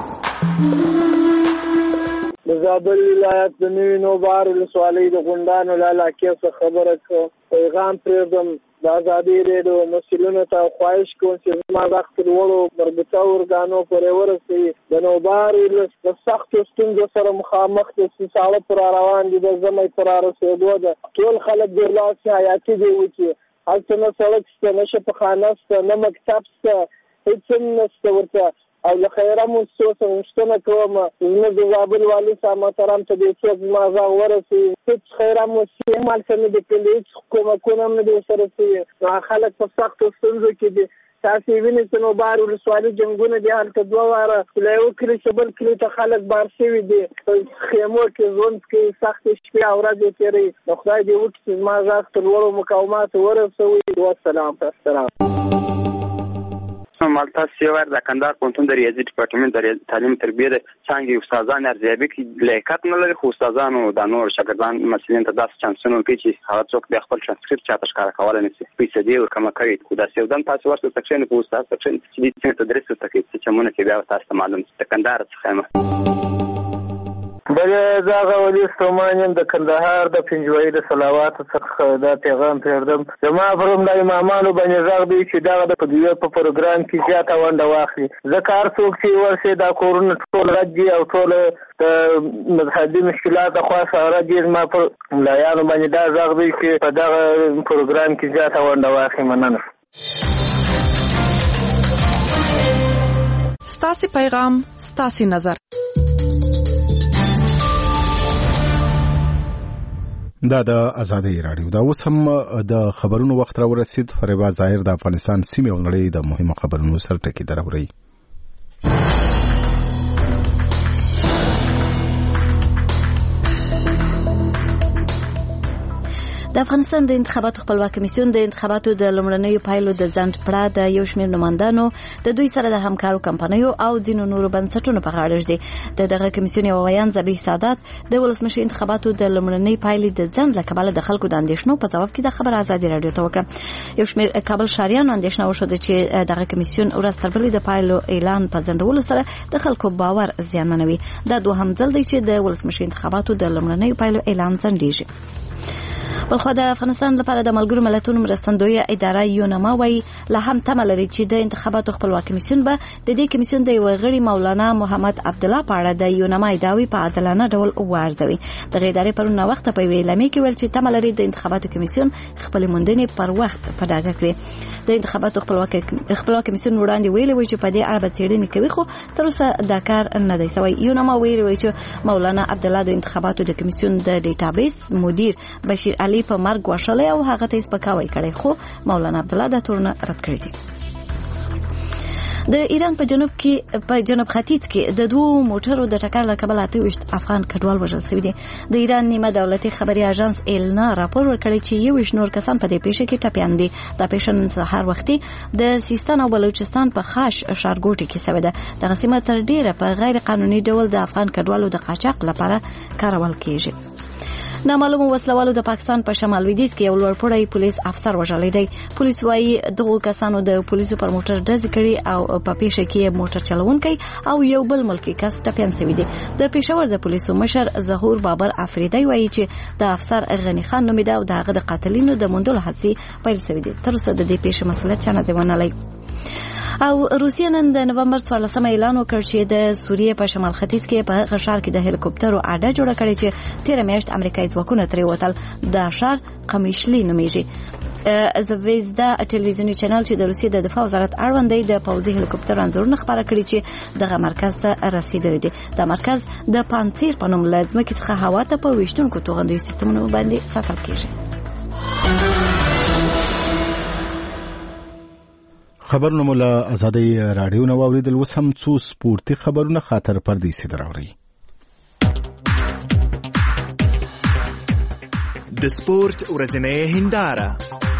د زابل ولایت د نوي نوبار ولسوالۍ د غونډانو له علاقې څخه خبره کوم. پیغام پرېږدم د ازادي راډیو مسؤلینو ته خواهش کوم چې زما غږ تر لوړو مربوطه ارګانو پورې ورسوي. د نوبار ولس د سختو ستونزو سره مخامخ دي چې ساړه پر روان دي، د ژمي پر رارسېدو ده. ټول خلک ډېر لاسي حیاتي دی وکړي. هلته نه سړک شته، نه شفاخانه شته، نه مکتب شته، هېڅ هم نشته ورته. او له خیره مؤسسو څخه غوښتنه کوم زموږ د زابل والي صاحب محترم ته دې څوک زما غږ ورسوي. هېڅ خیره مؤسسې هم هلته نه دي کړي، هېڅ کومکونه هم نه دي ورسره شوي. نو خلک په سختو ستونزو کې دي. تاسې وینئ چې نوبار ولسوالي جنګونه دي، هلته دوه واره له یو کلي چې بل کلي ته خلک بار شوي دي، په خیمو کې ژوند کوي، سختې شپې او ورځې تېروي. نو خدای دې وکړي چې زما غږ تر لوړو مقاماتو ورسوي. والسلام. السلام. مال تاسو ور د کندهار پوهنتون د ریاضي ډپارټمنټ د تعلیم تربیه د څنګه استادان ارزیابي کې لیاقت نه لري، خو استادانو د نور شاګردان مسلمان ته داسې چانسونه ورکړي چې هغه څوک د خپل ترانسکریپټ چاته ښکاره کولای نشي پیسې دی ورکمه کوي. خو دا سیودان تاسو ورته سکشن په استاد سکشن چې د تدریس تکي چې مونږ کې بیا تاسو معلوم د کندهار څخه بلې زاغه ولي ستومانیم د کندهار د پنځوي د صلوات څخه دا پیغام پردم زما پرم د امامانو باندې زاغ دی چې دا د پدوی په پروګرام کې زیاته ونده واخلي. ذکر څوک چې ورسه دا کورونه ټول راځي او ټول د مذهبي مشکلات د خاصه راځي ما پر ملایانو باندې دا زاغ دی چې په دا پروګرام کې زیاته ونده واخلي. مننه. ستاسو پیغام ستاسو نظر. دا د آزادۍ راډیو دا اوس هم د خبرونو وخت را ورسید. فریبا ظاهر د افغانستان سیمې او نړۍ د مهمو خبرونو سره ټکی دراوړي. د افغانستان د انتخاباتو خپلواک کمیسیون د انتخاباتو د لومړنیو پایلو د ځنډ پړه د یو شمېر نمائندانو د دوی سره د همکارو کمپنیو او ځینو نورو بنسټونو په غاړه ږدي. د دغه کمیسیون یو ویان ذبیح سادات د ولسمشر انتخاباتو د لومړنۍ پایلې د ځنډ له کبله د خلکو د اندېښنو په ځواب کې د خبر ازادي راډیو ته وکړه. یو شمېر کابل ښاریانو اندېښنه وښوده چې دغه کمیسیون ورځ تر بلې د پایلو اعلان په ځنډولو سره د خلکو باور زیانمنوي. دا دوهم ځل دی چې د ولسمشر انتخاباتو د لومړنیو پایلو اعلان ځنډیږي. بلخو د افغانستان لپاره د ملګرو ملتونو مرستندویه اداره یونما وایي لا هم تمه لري چې د انتخاباتو خپلواک کمیسیون به د دې کمیسیون د یو غړي مولانا محمد عبدالله په اړه د یونما ادعاوې په عادلانه ډول وارزوي. دغه ادارې پرون وخت په ویلې اعلامیه کې ویل چې تمه لري د انتخاباتو کمیسیون خپل موندنې پر وخت په ډاګه کړي. د انتخاباتو خپلواک خپلواک کمیسیون وړاندې ویلي وي چې په دې اړه به څېړنې کوي، خو تر اوسه دا کار نه دی شوی. یونما ویلي وي چې مولانا عبدالله د انتخاباتو د کمیسیون د ډیټابیس مدیر بشیر علي په مرګ وشلې او هغه ته سپکاوی کړی، خو مولانا عبدالله دا تورونه رد کړی دي. د ایران په جنوب کې په جنوب ختیځ کې د دوه موټرو د ټکر له کبله اته ویشت افغان کډوال وژل شوي دي. د ایران نیمه دولتي خبري اژانس ایلنا راپور ورکړی چې یو ویشت نور کسان په دې پیښه کې ټپیان دي. دا پیښه نن سهار وختي د سیستان او بلوچستان په خاش ښارګوټي کې شوې ده. دغه سیمه تر ډیره په غیر قانوني ډول د افغان کډوالو د قاچاق لپاره کارول کیږي. نامعلومو وسلوالو د پاکستان په شمال لویدیځ کې یو لوړپوړی پولیس افسر وژلی دی. پولیس وايي دغو کسانو د پولیسو پر موټر ډزې کړي او په پیښه کې موټر چلونکی او یو بل ملکی کس ټپیان شوي دي. د پېښور د پولیسو مشر ظهور بابر افریدی وايي چې د افسر غنی خان نومیده او د هغه د قاتلینو د موندلو هڅې پیل شوي دي. تر اوسه د دې پیښې مسله چا نه دی ونلی. او روسیه نن د نومبر څوارلسمه اعلان وکړ چې د سوریې په شمال ختیځ کې په هغه ښار کې د هلیکوپټرو اډه جوړه کړې چې تیره میاشت امریکایي ځواکونه ترې وتل. دا ښار قمیشلي نومیږي. زویزدا ټلویزیوني چینل چې د روسیې د دفاع وزارت اړوند دی د پوځي هلیکوپټر انځورونه خپاره کړي چې دغه مرکز ته رسیدلی دی. دا مرکز د پانڅیر په نوم له ځمکې څخه هوا ته په ویشتونکو توغندیو سیستمونو باندې ساتل کیږي. خبرونه مو له آزادۍ راډیو نه واوریدل. اوس هم څو سپورتي خبرونه خاطر پردیسي دراوړي. د سپورت ورځنۍ هنداره.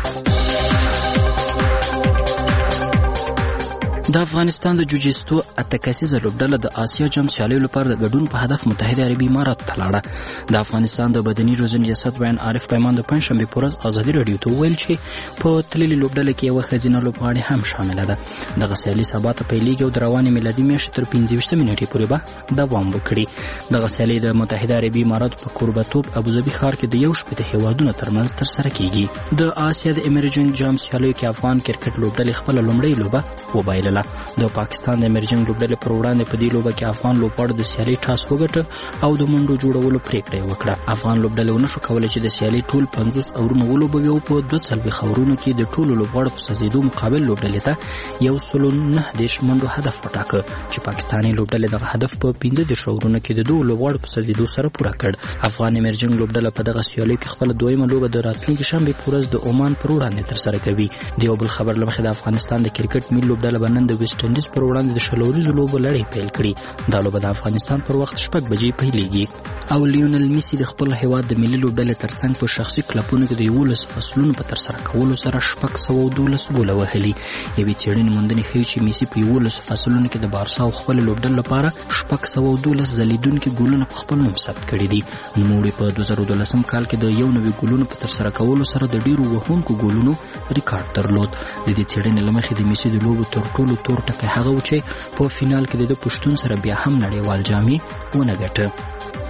د افغانستان د جوجیستو اته کسیزه لوبډله د آسیا جام سیالیو لپاره د ګډون په هدف متحده عربي امارات ته لاړه. د افغانستان د بدني روزنې ریاست وین عارف پیمان د پنځشنبې په ورځ ازادي راډیو ته وویل چې په تللې لوبډله کې یوه ښځینه لوبغاړې هم شامله ده. دغه سیالي سبا ته پیلېږي او د روانې میلادي میاشتې تر پنځه ویشتمې نیټې پورې به دوام وکړي. دغه سیالي د متحده عربي اماراتو په کوربهتوب ابوظبي ښار کې د یو شپېته هېوادونو ترمنځ ترسره کیږي. د آسیا د ایمرجنګ جام سیالیو کې افغان کرکټ لوبډلې خپله لومړۍ لوبه وبایلله. د پاکستان د ایمرجنګ لوبډلې پر وړاندې په دې لوبه کې افغان لوبغاړو د سیالي ټاس وګټه او د منډو جوړولو پریکړه یې وکړه. افغان لوبډلې ونه شو کولی چې د سیالي ټول پنځوس اورونه ولوبوي او په دوه څلوېښت اورونو کې د ټولو لوبغاړو په سوځېدو مقابل لوبډلې ته یو سل نهه دېرش منډو هدف وټاکه چې پاکستاني لوبډلې دغه هدف په پنځه دېرش اورونو کې د دوو لوبغاړو په سوځېدو سره پوره کړ. افغان ایمرجنګ لوبډله په دغه سیالیو کې خپله دویمه لوبه د راتلونکي شنبې په ورځ د عمان پر وړاندې ترسره کوي. د یو بل خبر له مخې د افغانستان د کرکټ ملي لوبډله به نن نن د ویسټ انډیز پر وړاندې د شل ورځو لوبو لړۍ پیل کړي. دا لوبه د افغانستان پر وخت شپږ بجې پیلېږي او لیونل میسي د خپل هیواد د ملي لوبډلې ترڅنګ په شخصي کلبونو کې د یولس فصلونو په ترسره کولو سره شپږ سوه دولس ګوله وهلي. یوې څېړنې موندنې ښیي چې میسي په یولس فصلونو کې د بارسا او خپل لوبډلې لپاره شپږ سوه دولس ځلېدونکي ګولونه په خپل نوم ثبت کړي دي. نوموړي په دوه زره دولسم کال کې د یو نوي ګولونو په ترسره کولو سره د ډیرو وهونکو ګولونو ریکارډ درلود. د دې څېړنې له مخې د میسي د لوبو تر ټولو تور ټکی هغه و چې په فینال کې د پښتون سره بیا هم نړیوال جامې ونه ګټه.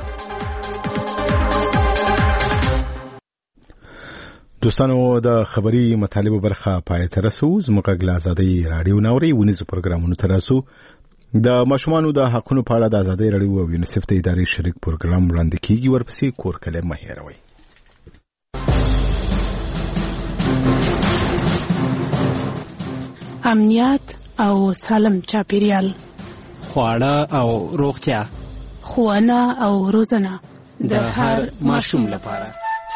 دوستانو د خبري مطالبه برخه پای ته رسو. زموږ غږ له ازادۍ راډیو ناوري ونیزو پروګرامونو ته رسو. د ماشومانو د حقونو په اړه د ازادۍ راډیو او یونیسف د ادارې شریک پروګرام وړاندې کیږي. ورپسې کور کلی مه هېروئ. امنیت او سالم چاپیریال، خواړه او روغتیا، ښوونه او روزنه د هر ماشوم لپاره.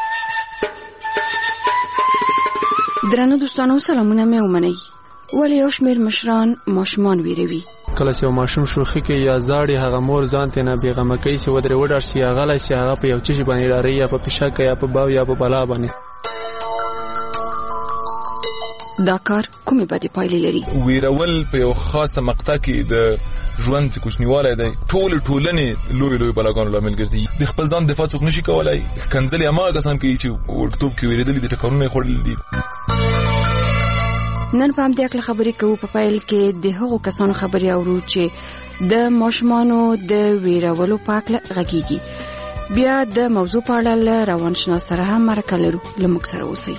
درنو دوستانو سلامونه مې ومنئ. ولې یو شمېر مشران ماشومان ویروي؟ کله چې یو ماشوم شوخي کوي یا زاړي هغه مور ځان ته نه بېغمه کوي چې ودرې وډار شي یا غلی شي، هغه په یو څه شي باندې ډاري یا په پیشکه یا په باو یا په بلا باندې. دا کار کومې بدې پایلې لري؟ ویرول په یو خاصه مقطع کې د ژوند کوچنیوالی دی ټول ټولنې لوی لوی بلاګانو لامل ګرځي. د خپل ځان دفاع څوک نشي کولای. کنځلې هماغه کسان کوي چې وړکتوب کې ویرېدلي دي، ټکرونه یې خوړلي دي. نن په همدې اړه خبرې کوو. په پیل کې د هغو کسانو خبرې اورو چې د ماشومانو د ویرولو په اړه غږیږي. بیا د موضوع په اړه له روانشناس سره هم مرکه لرو. له موږ سره اوسئ.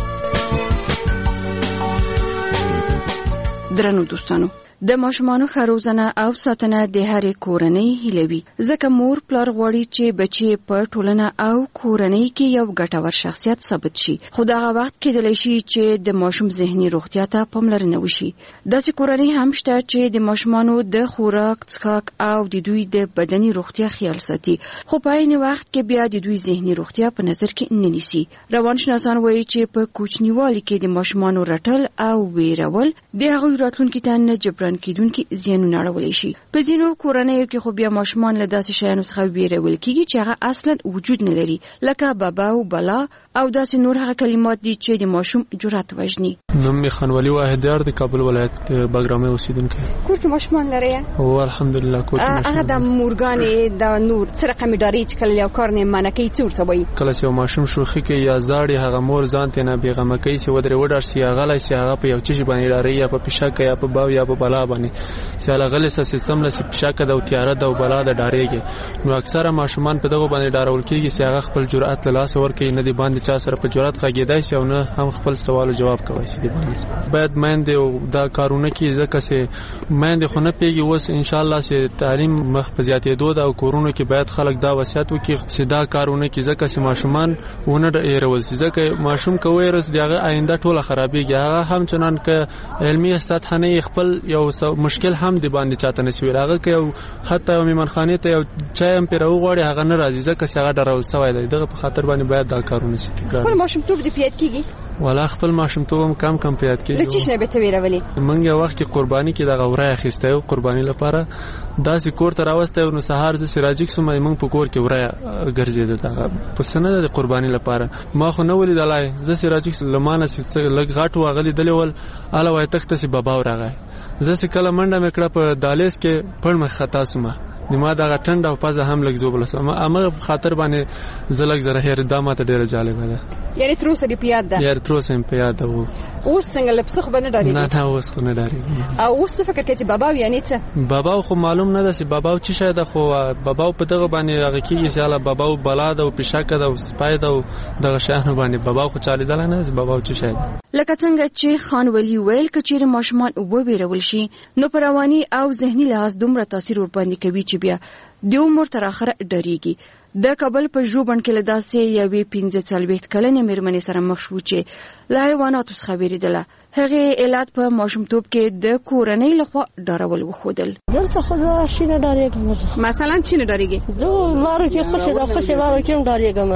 درنو دوستانو، د ماشومانو ښه روزنه او ساتنه د هرې کورنۍ هیله وي، ځکه مور پلار غواړي چې بچي په ټولنه او کورنۍ کې یو ګټور شخصیت ثابت شي. خو دغه وخت کېدلی شي چې د ماشوم ذهني روغتیا ته پاملرنه وشي. داسې کورنۍ هم شته چې د ماشومانو د خوراک، څښاک او د دوی د بدني روغتیا خیال ساتي، خو په عین وخت کې بیا د دوی ذهني روغتیا په نظر کې نه نیسي. روانشناسان وایي چې په کوچنیوالي کې د ماشومانو رټل او ویرول د هغوی راتلونکي ته نه جبران کیدونکي زیانونه اړولی شي. په ځینو کورنیو کې خو بیا ماشومان له داسې شیانو څخه ویرول کیږي چې هغه اصلا وجود نه لري، لکه بابا او بلا او داسې نور هغه کلمات دي چې د ماشوم جرأت وژني. نوم می خانوالي واحدیار د کابل ولایت بګرامه اوسیدونکی. کور کې ماشومان لري؟ او الحمدلله کور کې. هغه د مورګانې د نور څه رقم ډاری چې کله یو کار نه منکې څورته وي. کله چې ماشوم شوخي کوي یا زاړي هغه مور ځان ته نه بېغمه کوي چې ودرې وډار شي، هغه غلی شي، هغه په یو څه باندې ډاری یا په پیشکه یا په باو یا په بلا باندې سیاله غلی سه سمله سي پیشکه د تیاره د بلا د ډاریږي. نو اکثره ماشومان په دغه باندې ډارول کیږي چې هغه خپل جرأت له لاس ورکړي، نه دی باندې چا سره په جرأت غږیدای شي او نه هم خپل سوال او جواب کوي. سي دی باندې باید مېندې او دا کارونه کې ځکه چې مېندې خو نه پیږي. اوس ان شاء الله چې تعلیم مخ په زیاتېدو دا کورونو کې باید خلک دا وصیت وکړي چې دا کارونه کې ځکه چې ماشومان ونه ډېرول شي، ځکه ماشوم کوي رس دغه آینده ټوله خرابېږي. هغه هم چنان ک علمي سطح نه خپل یو مشکل هم دی باندې چاته نشي هغه کې یو حتی میمنخانه ته یو چای هم پیرو غواړي هغه نه راځي ځکه چې هغه ډارول شوی دی. دغه په خاطر باندې باید دا کارونه شي. خپل ماشومتوب دې پیاد کیږي؟ والا خپل ماشومتوب هم کم کم پیاد کیږي. لچې شنه به ته ویرولې؟ موږ یو وخت کې قرباني کې دغه وره اخیسته یو قرباني لپاره داسې کور ته راوسته نو سهار ز سراجیک سم موږ په کور کې وره ګرځېده دغه په سند د قرباني لپاره. ما خو نه ولیدلای ز سراجیک لمانه لګ غاټ واغلی دلول اله وای تخته سي بابا ورغی. زه کله منډه مکړه په دالیس کې پړ مخ خطا سمه دما دا ټنډ او پازه هم لګ زوبل سم امه خاطر باندې زلګ زره هر دامه ته ډیره جالبه ده. یاره تر اوسه دی پیاد ده؟ یاره تر اوسه په یاد ده. اوس څنګه لپسخ باندې ډاری؟ نه نه اوس خو نه ډاری. او اوس فکر کوي چې بابا یعنی څه؟ بابا خو معلوم نه ده چې بابا چې شاید خو بابا په دغه باندې هغه کېږي چې الله بابا بلا ده او پښاکه ده او سپای ده او دغه شانه باندې بابا خو چالي دل نه بابا چې شاید. لکه څنګه چې خان ولی ویل کچیر ماشومان و بیرول شي نو پروانی او ذهني لحاظ دومره تاثیر ور باندې کوي چې بیا د عمر تر اخره ډریږي. د کابل په ژوبڼ کې له داسې یوې پنځه څلوېښت کلنې مېرمنې سره مخ شو چې له حیواناتو څخه وېرېدله. هغې علت په ماشومتوب کې د کورنۍ لخوا ډارول وښودل. دلته خو زه شي نه ډارېږم. مثلا چی نه ډارېږي؟ زه لارو کې خوشې ده خوشې لارو کې هم ډارېږم.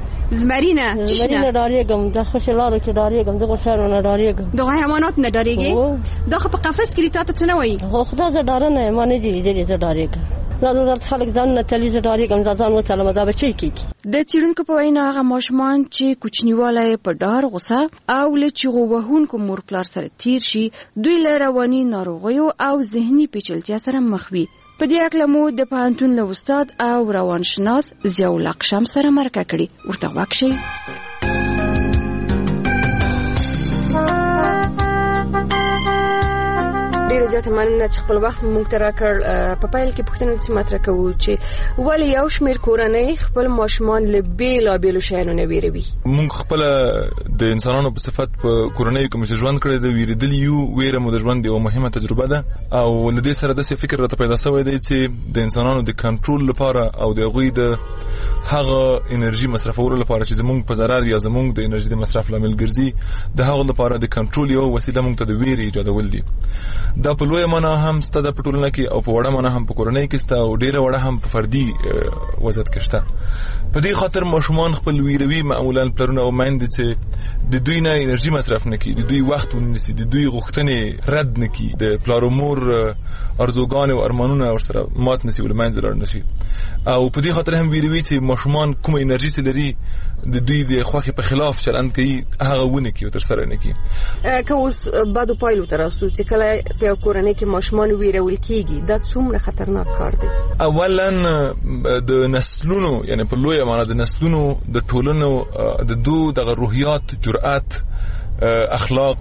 زمرینه چی شده؟ زمرینه ډاریږم د خوش لارو کې ډاریږم د غشارو نه ډاریږم د حیوانات نه ډاریږي دا خو په قفس کې تا ته څه نه وایي خو خدا زه ډارنه ما نه دی لیدلې زه ډاریږم دا د خلک ځان نه تللی زه ډاریږم زه ځان وتلم دا بچی کیږي د څېړونکو په وینا هغه ماشومان چې کوچنیوالی په ډار غوسه او له چیغو وهونکو مور پلار سره تیر شي دوی له رواني ناروغیو او ذهني پیچلتیا سره مخ وي په دې اړه مو د پوهنتون له استاد او روانشناس ضیاء الاقشام سره مرکه کړې ورته واکشي ډیر زیات مننه چې خپل وخت مونږ ته راکړ په پایل کې پوښتنه چې مطرح کوو چې ولې یو شمېر کورنۍ خپل ماشومان له بېلابېلو شیانو نه ویروي مونږ خپل د انسانانو په صفت په کورنۍ کې چې ژوند کړی د ویریدل یو ویره مو د ژوند یوه مهمه تجربه ده او له دې سره داسې فکر راته پیدا شوی دی چې د انسانانو د کنټرول لپاره او د هغوی د هغه انرژي مصرفولو لپاره چې زمونږ په ضرر یا زمونږ د انرژي د مصرف لامل ګرځي د هغه لپاره د کنټرول یو وسیله مونږ ته د ویرې ایجادول دي دا په لویه معنا هم سته د پټولنه کې او په وړه معنا هم په کورنۍ کې سته او ډیره وړه هم په فردي وضعیت کې شته په دې خاطر ماشومان خپل ویروي معمولا پلرونه او میندې چې د دوی نه انرژي مصرف نه کړي د دوی وخت ونیسي د دوی غوښتنې رد نه کړي د پلار او مور ارزوګانې او ارمانونه ورسره مات نشي ول منځ لاړ نشي او په دې خاطر هم ویروي چې ماشومان کوم انرژي چې لري د دوی د خوښې په خلاف چلند کوي هغه ونه کوي او تر سره نه کوي که اوس بعد پایلو تر اوسه چې کله په کورنۍ کې ماشومان ویرول کیږي دا څومره خطرناک کار دی اولا د نسلونو یعنی په لویه معنا د نسلونو د ټولنو د دو دغه روحیات جرأت اخلاق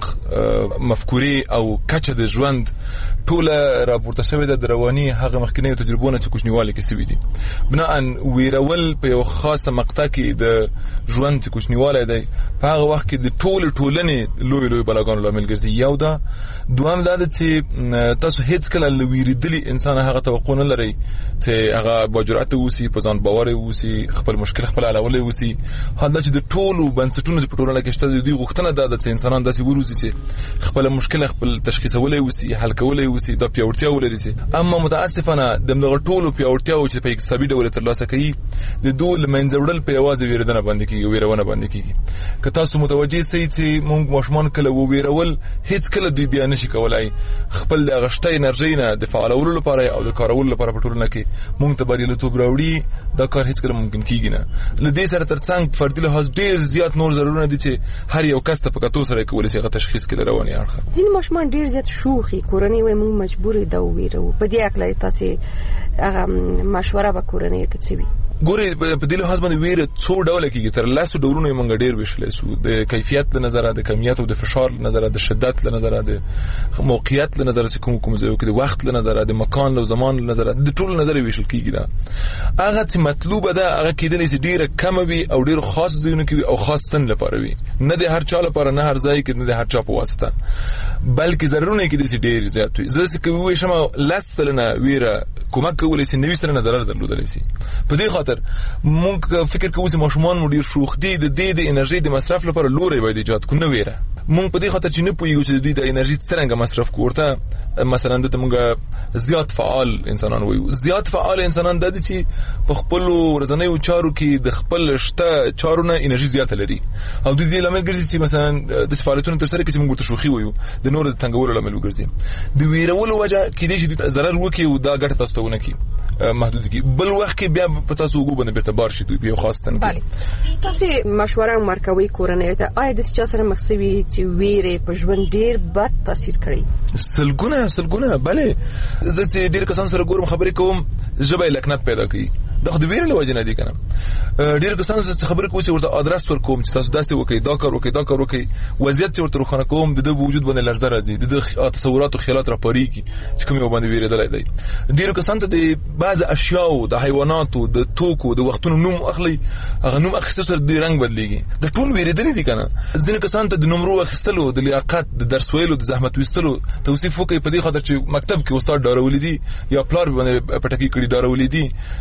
مفکوري او کچه د ژوند ټوله راپورته شوې ده د رواني هغه مخکنیو تجربو چې کوچنیوالي کې سوي دي بناء ویرول په یو خاصه مقطع کې د ژوند چې کوچنیوالی دی په هغه وخت کې د ټول ټولنې لوی لوی بلاګانو لامل ګرځي یو دا دوام دا ده چې تاسو هیڅ کله له ویریدلي انسان هغه توقع نه لرئ چې هغه با جرأت اوسي په ځان باور اوسي خپل مشکل خپل حلولی اوسي حال چې د ټولو بنسټونو په ټولنه کې شته د دوی غوښتنه ده چې انسانان داسې وروزي چې خپل مشکل خپل تشخیصولای اوسي حل کولای اوسي د پیاوړتیا ولري سي اما متاسفانه د دغه ټولو پیاوړتیاو چې په اقتصادي ډول ترلاسه کوي د دوه لمنځوړل په یوازې ویردنه باندې کیږي ویرونه باندې کیږي که تاسو متوجي سئ چې موږ ماشومان کله ویرول هیڅ کله دوی بیا نشي کولای خپل د غشته انرژي نه د فعالولو لپاره او د کارولو لپاره په ټولنه کې موږ ته بریالیتوب راوړي دا کار هیڅ کله ممکن کیږي نه لدې سره ترڅنګ فردي لحاظ ډیر زیات نور ضرورونه دي چې هر یو کس ته په کتو سره کولای شي تشخیص کړي رواني اړخ ځینې ماشومان ډیر زیات شوخي کورنۍ وای موږ مجبور دا ویرو په دې اکل تاسو هغه مشوره به کورنۍ ته چوي ګوري په دې لحاظ باندې ویره څو ډول کېږي تر لاسو ډورونه موږ ډیر وشلې سو د کیفیت له نظر د کمیت او د فشار له نظر د شدت له نظر د موقعیت له نظر چې کوم کوم ځای کې د وخت له نظر د مکان او زمان له نظر د ټول نظر وشل کېږي دا هغه چې مطلوبه ده هغه کېدلی چې ډیره کم وي او ډیر خاص ځایونه کې او خاص سن لپاره وي نه د هر چا لپاره نه هر ځای کې نه د هر چا په واسطه بلکې ضرورونه کې د ډیر زیات وي زه چې کوي شمه لسلنه ویره کومک کولای شي نوې سره نظر درلودلی شي په دې خاطر مونږ فکر کوو چې ماشومان مو ډیر شوخ دي د دې د انرژي د مصرف لپاره لوري باید ایجاد کو نه ویره مونږ په دې خاطر چې نه پوهیږو چې دوی د انرژي څنګه مصرف کوړته مثلا د مونږ زیات فعال انسانان وایو زیات فعال انسانان د دې چې په خپل ورځنیو چارو کې د خپل شته چارونه انرژي زیات لري او د دې لامل ګرځي چې مثلا د فعالیتونو تر سره کې موږ ته شوخي وایو د نور د تنګولو لامل ګرځي د ویرولو وجه کې دې چې ضرر وکي او دا ګټه تاسو ته ونه کی محدود کی بل وخت کې بیا په تاسو وګو باندې بیرته بار شي دوی په خاص تن کې تاسو مشوره مرکوي کورنۍ ته آیا د څه سره مخسوي چې ویره په ژوند ډیر بد تاثیر کړی سلګونه سلګونه bale زه چې ډیر کسان سره ګورم خبرې کوم ژبه لکنت پیدا کوي دا خو د ویرې له وجې نه دي کنه ډیر کسان سره خبرې کوم چې ورته ادرس ور کوم چې تاسو داسې وکړئ دا کار وکړئ دا کار وکړئ وضعیت چې ورته روښانه کوم د د وجود باندې لړزه راځي د تصورات او خیالات راپاریږي چې کوم یو باندې ویرېدلی دی ډیر کسان ته د بعض اشیاء د حیواناتو د توکو د وختونو نوم اخلي هغه نوم اخیستل سره د رنگ بدلیږي د ټول ویرېدلی دي کنه ځینې کسان ته د نمرو اخیستلو د لیاقت د درس ویلو د زحمت وستلو توصیف وکړي په دې خاطر چې مکتب کې استاد ډارولې دي یا پلار باندې پټکی کړي ډارولې دي چې تاسو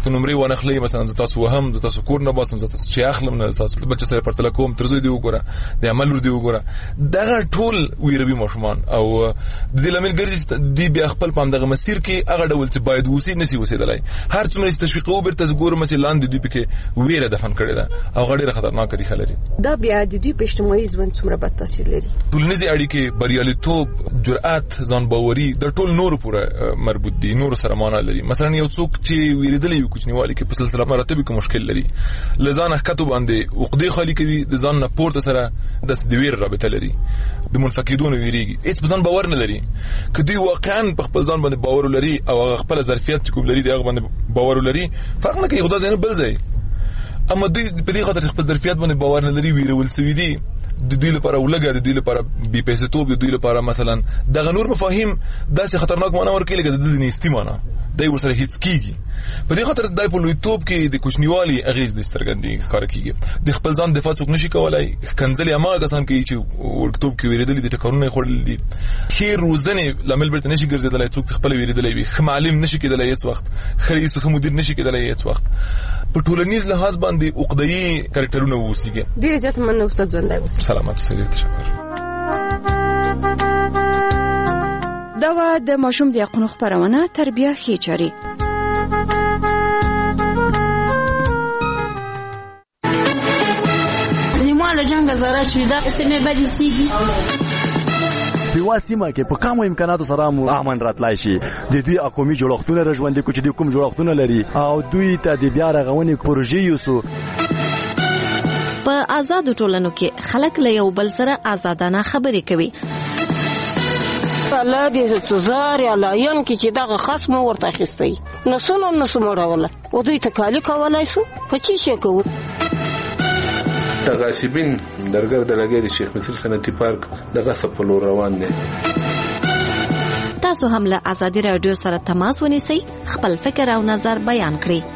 تاسو نمرې ونخلې مثلا زه تاسو وهم د تاسو کور نه باسم زه تاسو چې اخلم نه تاسو بچ سره پرتل کوم ترځو دی وګوره د عمل ور دی وګوره دغه ټول ویروي ماشومان او د دې لامل ګرځي دی بیا خپل پام دغه مسیر کې هغه ډول چې باید وسی نسی وسیدلای هر څومره تشویق او برته ګورم چې لاندې دی پکې ویره دفن کړي ده او غړي خطرناک لري خلري دا بیا د دوی په اجتماعي ژوند څومره بد تاثیر لري ټولنیزې اړیکې بریالیتوب جرأت ځان باوري د ټول نور پورې مربوط دي نور سره معنا لري مثلا یو څوک چې ویریدلې یو کوچنیوالي کې په سلسله مراتب کې مشکل لري لزان حقیقت باندې عقدې خالی کوي د ځان نه پورته سره د ویر رابطه لري د منفقدون ویریږي هیڅ ځان باور نه لري کدی واقعا په خپل ځان باندې باور لري او خپل ظرفیت کوم لري دغه باندې باور لري فرق نه کوي خدای زنه بل ځای اما دوی په دې خاطر خپل ظرفیت باندې باور نه لري ویرول سوي دي د دوی لپاره ولګا د دوی لپاره بي پیسې توب د دوی لپاره مثلا د غنور مفاهیم داسې خطرناک معنا ورکړي لکه د دې نيستي معنا دای ورسره هیڅ کیږي په دې خاطر دای په لوی توپ کې د کوچنیوالي اغیز د سترګندې کار کیږي د خپل ځان دفاع څوک نشي کولای کنځلې اماغه کسان کوي چې ورکتوب کې ویریدل دي ټکرونه خورل دي خیر روزنه لامل برته نشي ګرځیدل څوک خپل ویریدل وي معلم نشي کېدلای هیڅ وخت خریس خو مدیر نشي کېدلای هیڅ وخت په ټولنیز لحاظ باندې عقده‌ای کریکټرونه ووسیږي ډیر زیات مننه استاد ژوندای اوسئ سلامات اوسئ تشکر دا و د ماشوم د حقوقو خبرونه تربیه خېچاري نیمه جنگ زاره چې دا سمې بدې سیږي په واسمه کې په کومو امکاناتو سره مو امن راتلای شي د دوی اقومي جوړښتونه رژوندې کوچ دي کوم جوړښتونه لري او دوی ته د بیا رغونې پروژې یوسو په آزاد ټولنو کې خلک له یو بل سره آزادانه خبرې کوي الله دې سزار یا لاین کې چې دغه خصم ورته اخیستی نو سونو نو سموروله او دوی ته کالی کولای شو په چی شي کوو تغاسبین درګر د لګیری شیخ مصر صنعتي پارک دغه سپلو روان دي تاسو هم له آزادي رادیو سره تماس ونیسئ خپل فکر او نظر بیان کړئ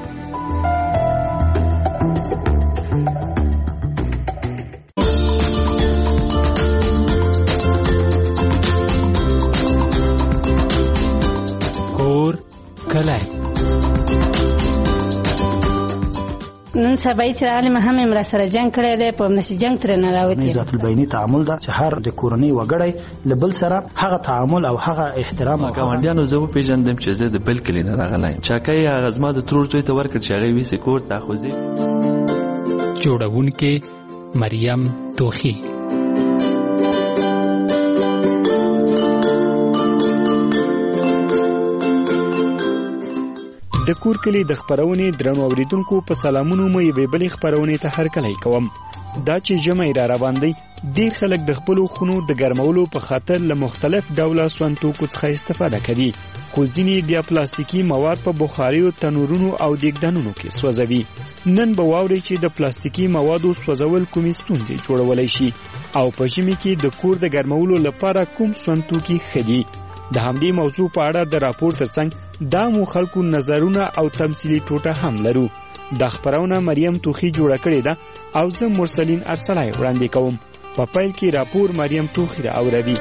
کلای نن سبا چې عالم هم امر سره جنگ کړی دی په نشي جنگ تر نه راوتی ذات البینی تعامل دا چې هر د کورنۍ وګړی لبل سره هغه تعامل او هغه احترام او ګاونډیانو زه په پیژندم چې زه د بل کلی نه راغلی چاکای هغه زما د ترور ځای ته ورکړ چې هغه ویسه کور ته خوځي جوړونکې مریم توخی د کور کلی د خبرونې درنو اوریدونکو په سلامونو مې به بلې خبرونې ته هرکلی کوم دا چې جمع را روان دی ډیر خلک د خپل خونو د ګرمولو په خاطر له مختلف ډوله سونتوکو څخه استفاده کوي خو ځینې بیا پلاستیکي مواد په بخاري او تنورونو او دیګدانونو کې سوځوي نن به واوري چې د پلاستیکي موادو سوځول کومې ستونزې جوړولای شي او په ژمي کې د کور د ګرمولو لپاره کوم سونتوکي خدي د همدې موضوع په اړه د راپور ترڅنګ دا مو خلکو نظرونه او تمثيلي ټوټه هم لرو د خبرونه مریم توخی جوړه کړې ده او زه مرسلین ارسلای وړاندې کوم په پایل کې راپور مریم توخی را اوروي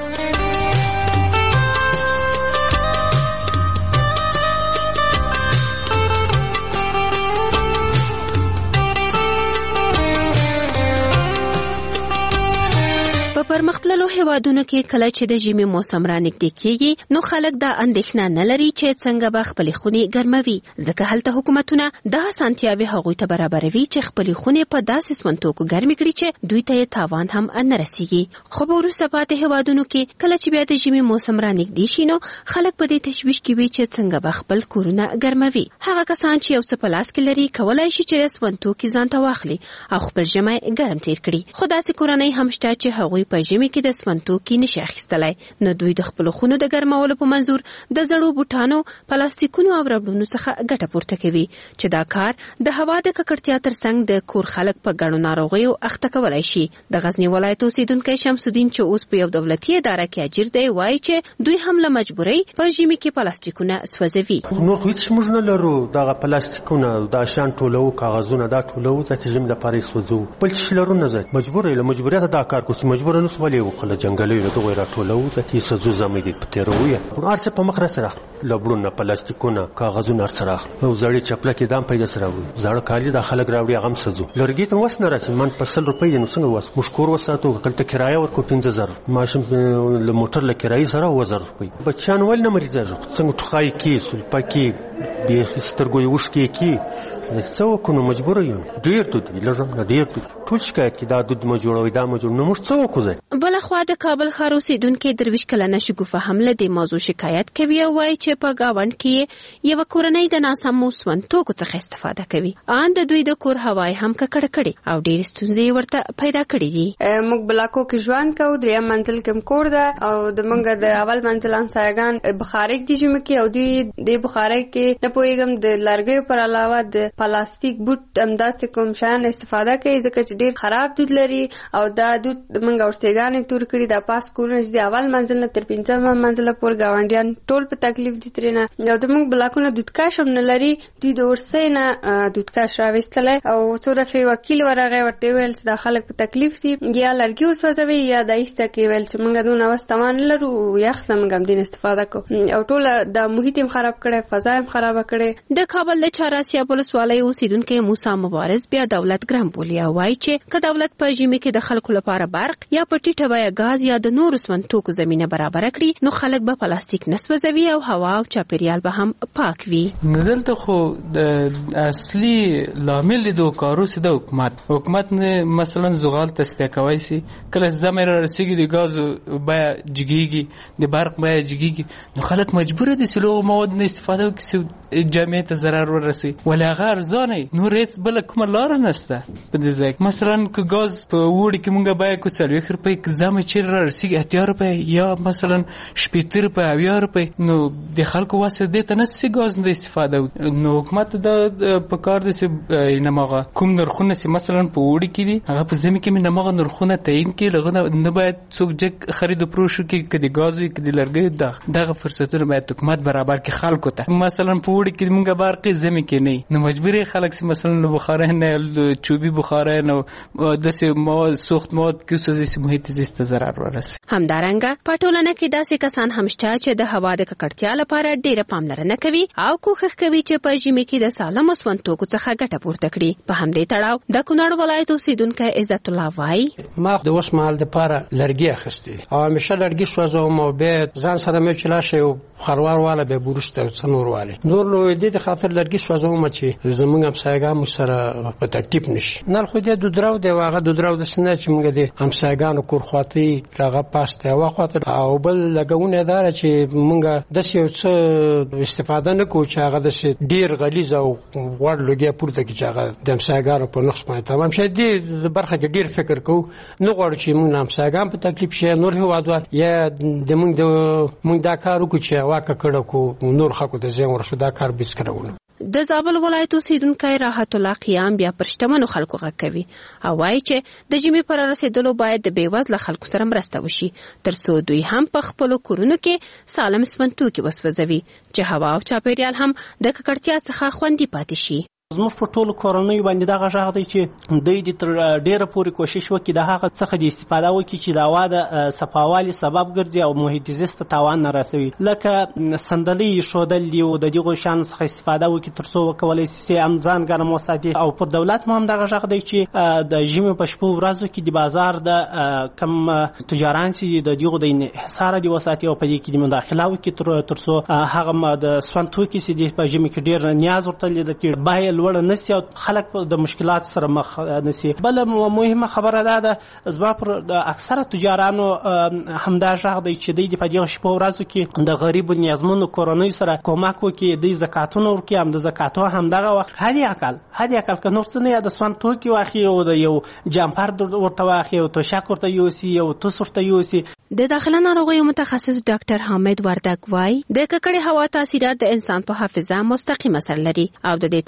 پرمختللو هیوادونو کې کله چې د ژمي موسم را نږدې کیږي نو خلک دا اندېښنه نه لري چې څنګه به خپل خونې ګرموي ځکه هلته حکومتونه د اسانتیاوي هغوی ته برابروي چې خپل خونې په داسې سمنتوکو ګرمي کړي چې دوی ته تاوان هم نه رسیږي خو وروسته پاتې هیوادونو کې کله چې بیا د ژمي موسم را نږدې شي نو خلک په دې تشویش کې وي چې څنګه به خپل کورونه ګرموي هغه کسان چې یو څه په لاس کې لري کولای شي چې سمنتوکي ځان ته واخلي او خپل ژمی ګرم تیر کړي خو داسې کورنۍ هم شته چې هغوی په ژمي کې د سمنتوکي نشي اخیستلای نو دوی د خپل خونو د ګرمولو په منظور د زړو بوټانو پلاستیکونو او ربړونو څخه ګټه پورته کوي چې دا کار د هوا د ککړتیا ترڅنګ د کور خلک په ګڼو ناروغیو اخته کولای شي د غزنی ولایت اوسیدونکو شمس الدین چې اوس په یو دولتي اداره کې اجر دی وایي چې دوی هم له مجبورۍ په ژمي کې پلاستیکونه سوځوي نور هیڅ موږ نه لرو دا پلاستیکونه دا شان ټولو کاغذونه دا ټولو چې ژمي لپاره سوځو بل څه لرو نه زه مجبور یم مجبوریت دا کار کوم مجبور نه سوالې وکړه جنګلونو دغه راټولو ځکه سزو زمې دي پتیروي ارڅ په مخ را سره لبړونه پلاستیکونه کاغذونه سره او زړې چپله کې دام پیدا سره وي زړه کالی د خلک راوړي غم سزو لرګي ته وس نه راځي من په سل روپۍ نو څنګه وس مشکور وساتو کله کرایه ورکو پنځه زره ماشوم له موټر له کرایې سره وزر روپۍ بچان ول نه مریضه څنګه ټخای کې سل پکې به سترګوي وشکې کې څو کو مجبور یو ډیر ته دی لږه نه ډیر ټول شکایت کې دا د مجبوروي دا مجبور نو موږ څه وکړو بل خو د کابل ښار اوسیدونکو درویش کلنه شګوفه حمله د موضوع شکایت کوي او وايي چې په گاوند کې یو کورنۍ د ناسمو سونتوکو څخه استفاده کوي ان د دوی د کور هوای هم ککړ کړي او ډیر ستونزې ورته پیدا کړي دي موږ بلاکو کې ژوند کوو دریم منزل کې کور ده او د موږ د اول منزل انسایګان بخارک دي چې مکه او دوی د بخارک کې نه پويګم د لرګي پر علاوه د پلاستیک بوت امداسته کوم شان استفاده کوي ځکه چې ډیر خراب دود لري او دا دود موږ ورستګانې تور کړی د پاس کولونه چې اول منزل نه تر پنځم منزل پورې گاونډیان ټول په تکلیف دي ترنه یو د موږ بلاکونه دودکاش هم نه لري دوی د ورسینه دودکاش راوستل او څو دفعه وکیل ورغه ورته ویل چې د خلک په تکلیف دي یا لرګي وسوځوي یا د ایسته کې ویل چې موږ دونه واستمان لرو یا خپل موږ هم دین استفاده کوو او ټول د محیط هم خراب کړي فضا هم خراب کړي د کابل د چاراسیا ولسوالۍ اوسیدونکو موسی مبارز بیا دولت ګرام بولیا وایي چې که دولت په ژمي کې د خلکو لپاره برق یا په ټیټه بیه غاز یا د نورو سمنټوکو زمينه برابر کړي نو خلک به پلاستیک نسوځوي او هوا او چاپیریال به هم پاک وي دلته خو د اصلي لامل د کارو سي د حکومت حکومت نه مثلا زغال تصفیه کوي سي کله زمير رسیږي د غاز بیه جګيږي د برق بیه جګيږي نو خلک مجبور دي سلو مواد نه استفاده وکړي جامعه ته ضرر ورسي ولا غیر ځاني نو ریس بل کوم لار نشته په دې ځای مثلا که غاز په وړي کې مونږه باید کو څلوي خر په اگزام چیر رسیږي اتیا روپے یا مثلا شپږ روپے او یا روپے نو د خلکو واسه دې ته نسي غاز نه استفاده نو حکومت د په کار د سي نماغه کوم نرخونه سي مثلا په وړي کې دي هغه په زمي کې نماغه نرخونه تعین کې لغونه نه باید څوک جګ خرید پروشو کې کدي غاز وي کدي لرګي دا دغه فرصتونه باید حکومت برابر کې خلکو ته مثلا په وړي کې مونږه برقي زمي کې نه نو مجبوري خلک سي مثلا بخاره نه چوبي بخاره نه د سي مواد سوخت مواد کې سوزي محیط زیست ضرر ورسي همدارنګه په ټولنه کې داسې کسان هم شته چې د هوا د ککړتیا لپاره ډیره پاملرنه کوي او کوښښ کوي چې په ژمي کې د سالم سونتوکو څخه ګټه پورته کړي په همدې تړاو د کونړ ولایت اوسیدونکو عزت الله وایي ما د اوس مهال د پاره لرګي اخیستي او همیشه لرګي سوځوم او به ځان سره مې چلاشه او خروار والا به بورسته څنور واله نور نو دې د خاطر لرګي سوځوم چې زمونږ هم سایګام سره په تکلیف نشي نه خو دې د دراو دی واغه د دراو د سنه چې موږ دې هم سایګانو کور خواطي هغه پاسته واخواته او بل لګونه دار چې موږ د څه څه استفاده نه کوو چې هغه د ډیر غلیظ او وړ لګي پورته کې چې هغه د هم سایګانو په نقص باندې تمام شه دې برخه کې ډیر فکر کوو نو غواړو چې موږ هم سایګام په تکلیف شي نور هوادوار یا د موږ د موږ دا کار وکړو چې واکه کړو کو نور خلکو د زین ورسو دا کار بیس کړو د زابل ولایت اوسیدونکو راحت الله قیام بیا پرشتمنو خلکو غږ کوي او وایي چې د جمی پر رسیدلو باید د بیوزله خلکو سره مرسته وشي ترڅو دوی هم په خپل کورونو کې سالم سمنټوکي وسوځوي چې هوا او چاپیریال هم د ککړتیا څخه خوندي پاتې شي زموږ په ټولو کورنیو باندې دغه غږ دی چې دوی د تر ډیره پورې کوشش وکړي د هغه څخه د استفاده وکړي چې د هوا د صفاوالي سبب ګرځي او محیط زیست تاوان نه رسوي لکه صندلي ایښودل دي او د دغو شیانو څخه استفاده وکړي ترڅو وکولی شي هم ځان ګرم وساتي او پر دولت مو هم دغه غږ دی چې د ژمي په شپو ورځو کې د بازار د کم تجاران چې د دغو د انحصار دي وساتي او په دې کې د مداخله وکړي ترڅو هغه د سونتوکي چې د په ژمي کې ډیر نیاز ورته لیدل کېږي باید لوړ نسی او خلک د مشکلات سره مخ نسی بل مهمه خبره ده د زما پر د اکثره تجارانو همدا ژغ دی چې د په دې شپه ورځو کې د غریب نیازمنو کورنۍ سره کومک وکړي د زکاتونو ورکړي هم د زکاتو هم دغه وخت هدي عقل هدي عقل که نور څه نه د سوان توکي واخی او د یو جامپر ورته واخی او تو شک ورته یوسی او تو ورته یوسی د داخله ناروغیو متخصص ډاکټر حامد وردګ وای د ککړې هوا تاثیرات د انسان په حافظه مستقیم اثر لري او د دې ترڅنګ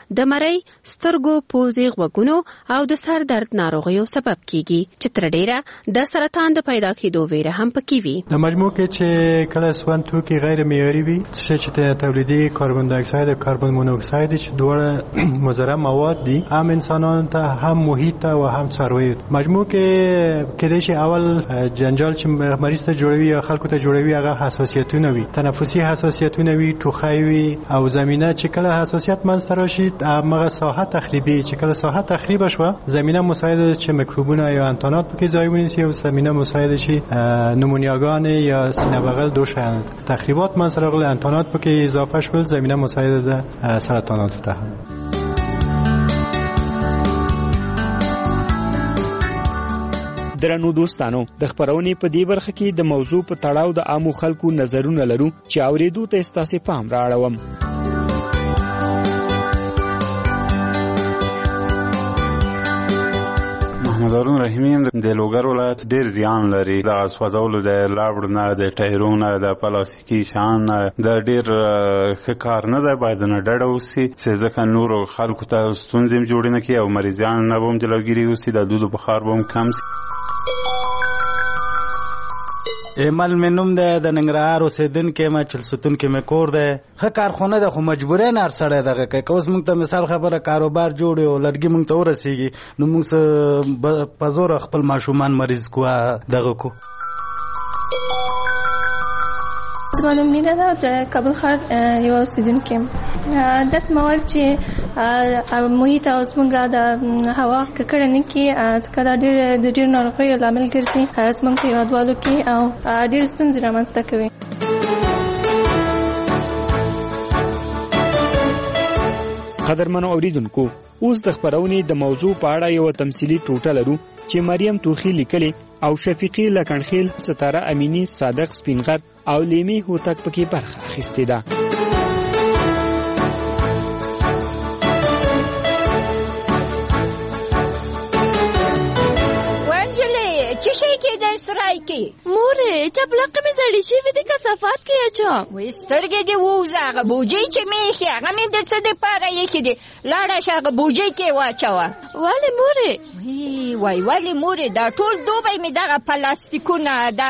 د مرۍ، سترګو، پوزې، غوږونو او د سر درد ناروغیو سبب کیږي چې تر ډیره د سرطان د پیدا کېدو ویره هم پکې وي. د مجموع کې چې کله سون توکي غیر معیاري وي چې تولیدي کاربن دای اکساید او کاربن مونوکساید چې دوه مضر مواد دي، هم انسانانو ته هم محیط ته او هم څارویو. مجموع کې کېدای شي اول جنجال چې مریض ته جوړوي یا خلکو ته جوړوي هغه حساسیتونه وي، تنفسي حساسیتونه وي، ټوخی وي او زمينه چې کله حساسیت منځ راشي هغه ساحه تخریبي چې کله ساحه تخریب شوه زمينه مساعده چې میکروبونه یا انتانات پکې ځای ونیسي او زمينه مساعده شي نمونیاګان یا سینه بغل دوش تخریبات منځ راغله، انتانات پکې اضافه شول، زمينه مساعده ده سرطانات ته. درنو دوستانو، د خبرونې په دې برخه کې د موضوع په تړاو د عامو خلکو نظرونه لرو چې اوریدو ته ستاسو پام راړوم. محمد هارون رحیمی د لوګر ولایت ډیر زیان لري. د اسودولو د لاړ نه د ټایرونو د پلاستیکي شان د ډیر ښکار نه ده، باید نه ډډه وسی چې ځکه نور خلکو ته ستونزې جوړ نه کړي او مریضان نه بوم جلوګیری وسی، د دود بخار بوم کم سي. ایمل منوم ده د ننګرهار اوسیدونکی ما چلستون کې مې کور ده. ښه کارخونه ده خو مجبورۍ نه هر سړی دغه کوي. که اوس موږ ته مثال خبره کاروبار جوړ او لرګي موږ ته ورسېږي نو موږ په زور خپل ماشومان مریض کوه دغه کو. زما نوم مینا ده، د کابل ښار یوه اوسیدونکی یم. داسې مواد چې محیط او زموږ د هوا ککړه نه کړي ځکه دا ډېر د ډېرو ناروغیو لامل ګرځي زموږ په هېوادوالو کې او ډېرې ستونزې رامنځته کوي. قدرمنو اوریدونکو، اوس د خبرونې د موضوع په اړه یو تمثيلي ټوټه لرو چې مریم توخی لیکلي او شفیقی لکنخیل، ستاره امینی، صادق سپینغر او لیمی هوتک پکې برخه اخیستې ده. چی شی کې د سرای کې مورې چپلقه مې زړې شوې دي کثافات کې اچوم. وې سترګې دې ووځه، هغه بوجۍ چې مې ایښې هغه مې د څه دپاره ایښې دي، لاړه شه هغه بوجۍ کې واچوه. ولې مورې؟ وای ولې مورې دا ټول دوبی مې دغه پلاستیکونه د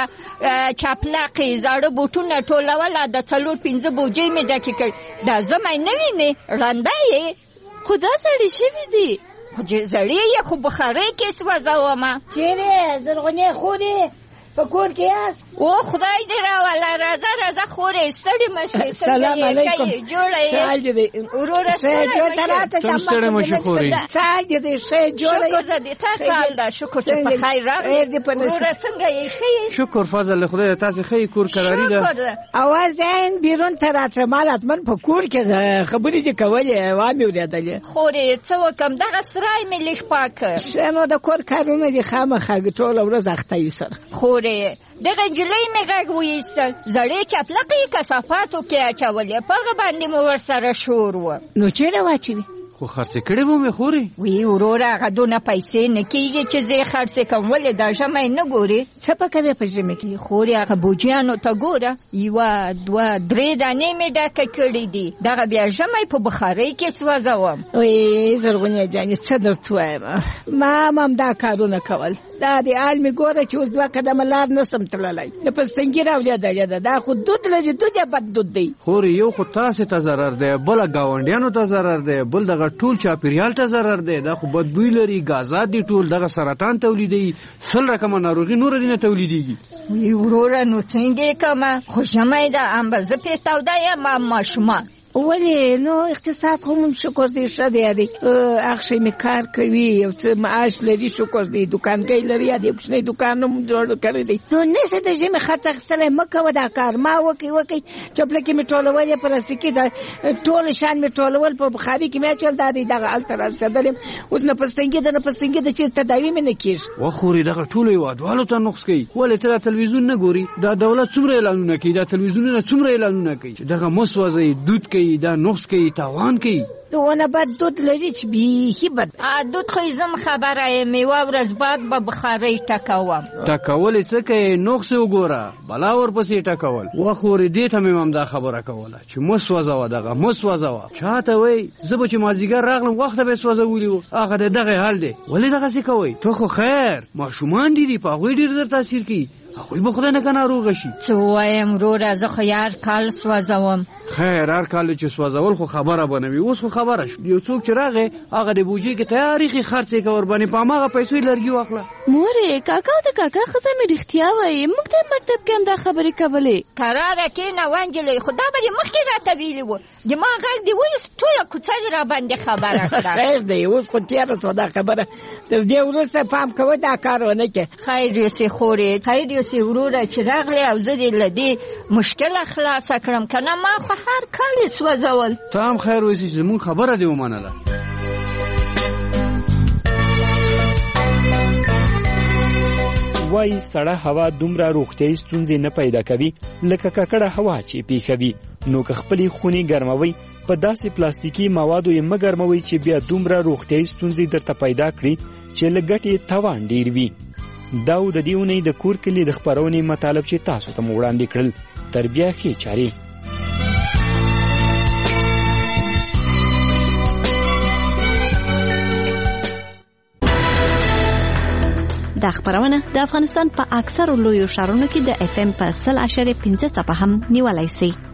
چپلقې زاړه بوټونه ټولول د څلور پنځه بوجۍ مې ډکې کړ. دا زمی نه وینې ړنده یې؟ خو دا زړې شوې دي. خو چې زړې یې خو بخارۍ کې سوځومه. چیرې زرغونې خورې په کور کې یاست؟ او خدای دې راوله، راځه راځه خورې، ستړې مه شې. سلام علیکم. جوړه یې وروره ستړې ستړې مه شې خورې. سهار دې دې ښه جوړه یې. شکر زه دې تا سهال ده، شکر چې په خیر راغلې. وروره څنګه یې ښه یې؟ شکر فضل له خدایه، تاسې ښه یې، کور کراري ده؟ اواز یې بیرون ته راتله، ما حتمن په کور کې خبرې دې کولې، وا مې اورېدلې. خورې څه وکړم، دغه سرای مې لږ پاک کړ. ښه نو د کور کارونه دې خامخا ټوله ورځ اخته یې سره. دغه نجلۍ مې غږ وایستل، زړې چپلقې کثافاتو کې اچولې، په هغه باندې مو ورسره شور و. نو چیرې واچوي؟ خو خرڅې کړې به مې خورې. وی وروره هغه دونه پیسې نه کېږي چې زه یې خرڅې کړم. ولې دا ژمی نه ګورې؟ څه په کوې په ژمي کې؟ خورې هغه بوجیانو ته ګوره، یوه دوه درې دانې مې ډکه کړې دي، دغه بیا ژمی په بخارۍ کې سوځوم. وی زرغونې جانې څه درته وایم، ما هم همدا کارونه کول. دا د حال مې ګوره چې اوس دوه قدمه لار نسم تللی، د پستنګي راولېدلې ده، دا خو دود لري، دود یې بد دود دی. خورې یو خو تاسې ته ضرر دی، بله ګاونډیانو ته ضرر دی، بل دغه ټول چاپیریال ته ضرر دی. دا خو بدبوی لري، غازات دي، ټول دغه سرطان تولیدوي، سل رقمه ناروغي نور دي نه تولیدېږي. وی وروره نو څنګه یې کړمه؟ خو ژمی ده، هم به زه پرې توده یم هم ماشومان. ولې نو اقتصاد خو مون شکر دی ښه دی دی اخشي می کار کوي یو څه معاش لري شکر دی دکانګي لري یا د کوچنی دکان مو جوړ کړی دی نو نسه د جمع خرڅ خسته مکه ودا کار ما وکي وکي چپلکه می ټولول پلاستیکي د ټول شان می ټولول په بخاري کې می چول دادی دغه التر سدلم اوس نه پستنګي د نه پستنګي د چې تداوی می نه کیږي وخوري دغه ټول یو ادوالو ته نقص کوي ولې ته تلویزیون نه ګوري دا دولت څومره اعلانونه کوي دا تلویزیونونه څومره اعلانونه کوي دغه مسوځي دود کوي کوي دا نقص کوي تاوان کوي دونه بد دود لري چې بیخي بد دود خو زم خبره یم یوه ورځ بعد به بخارۍ ټکوم ټکول څه کوي نقص وګوره بلا ورپسې ټکول وخت ورې دې ته مې هم دا خبره کوله چې مه سوځوه دغه مه سوځوه چاته وایي زه به چې مازدیګر راغلم وخته به یې سوځولي وو هغه د دغې حال دی ولې دغسې کوئ ته خو خیر ماشومان دي دي په هغوی ډېر زر تاثیر کوي هغوی به خدای نه که ناروغه شي څه ووایم وروره زه خو هر کال سوځوم خیر هر کال چې سوځول خو خبره به نه وي اوس خو خبره شو یو څوک چې راغی هغه د بوجۍ کې تاریخي خرڅ یې که ورباندې په هماغه پیسو یې لرګي واخله مورې کاکا د کاکا ښځه مې رښتیا وایي موږ ته مکتب کې هم دا خبرې کولې کراره کښېنه ونجلۍ خو دا به دې مخکې راته ویلي وو زما غږ دې وایست ټوله کوڅه دې راباندې خبره کړه خیر دی اوس خو تېره شوه دا خبره تر دې وروسته پام کوه دا کار ونه کړې خیر یوسې خورې خیر یوسې وروره چې راغلی او زه دې له دې مشکله خلاصه کړم که نه ما خو هر کال یې سوځول ته هم خیر وایسې چې زمونږ خبره دې ومنله وایي سړه هوا دومره روغتیایي ستونزې نه پیدا کوي لکه ککړه هوا چې پیښوي نو که خپلې خونې ګرموئ په داسې پلاستیکي موادو یې مه ګرموئ چې بیا دومره روغتیایي ستونزې درته پیدا کړي چې له ګټې تاوان ډېر وي دا و د دې اونۍ د کور کلي د خپرونې مطالب چې تاسو ته مو وړاندې کړل تر بیا ښې چارې دا خبرونه د افغانستان په اکثرو لویو ښارونو کې د اف ام په سل اشاریه پنځه څپه هم نیولای شي.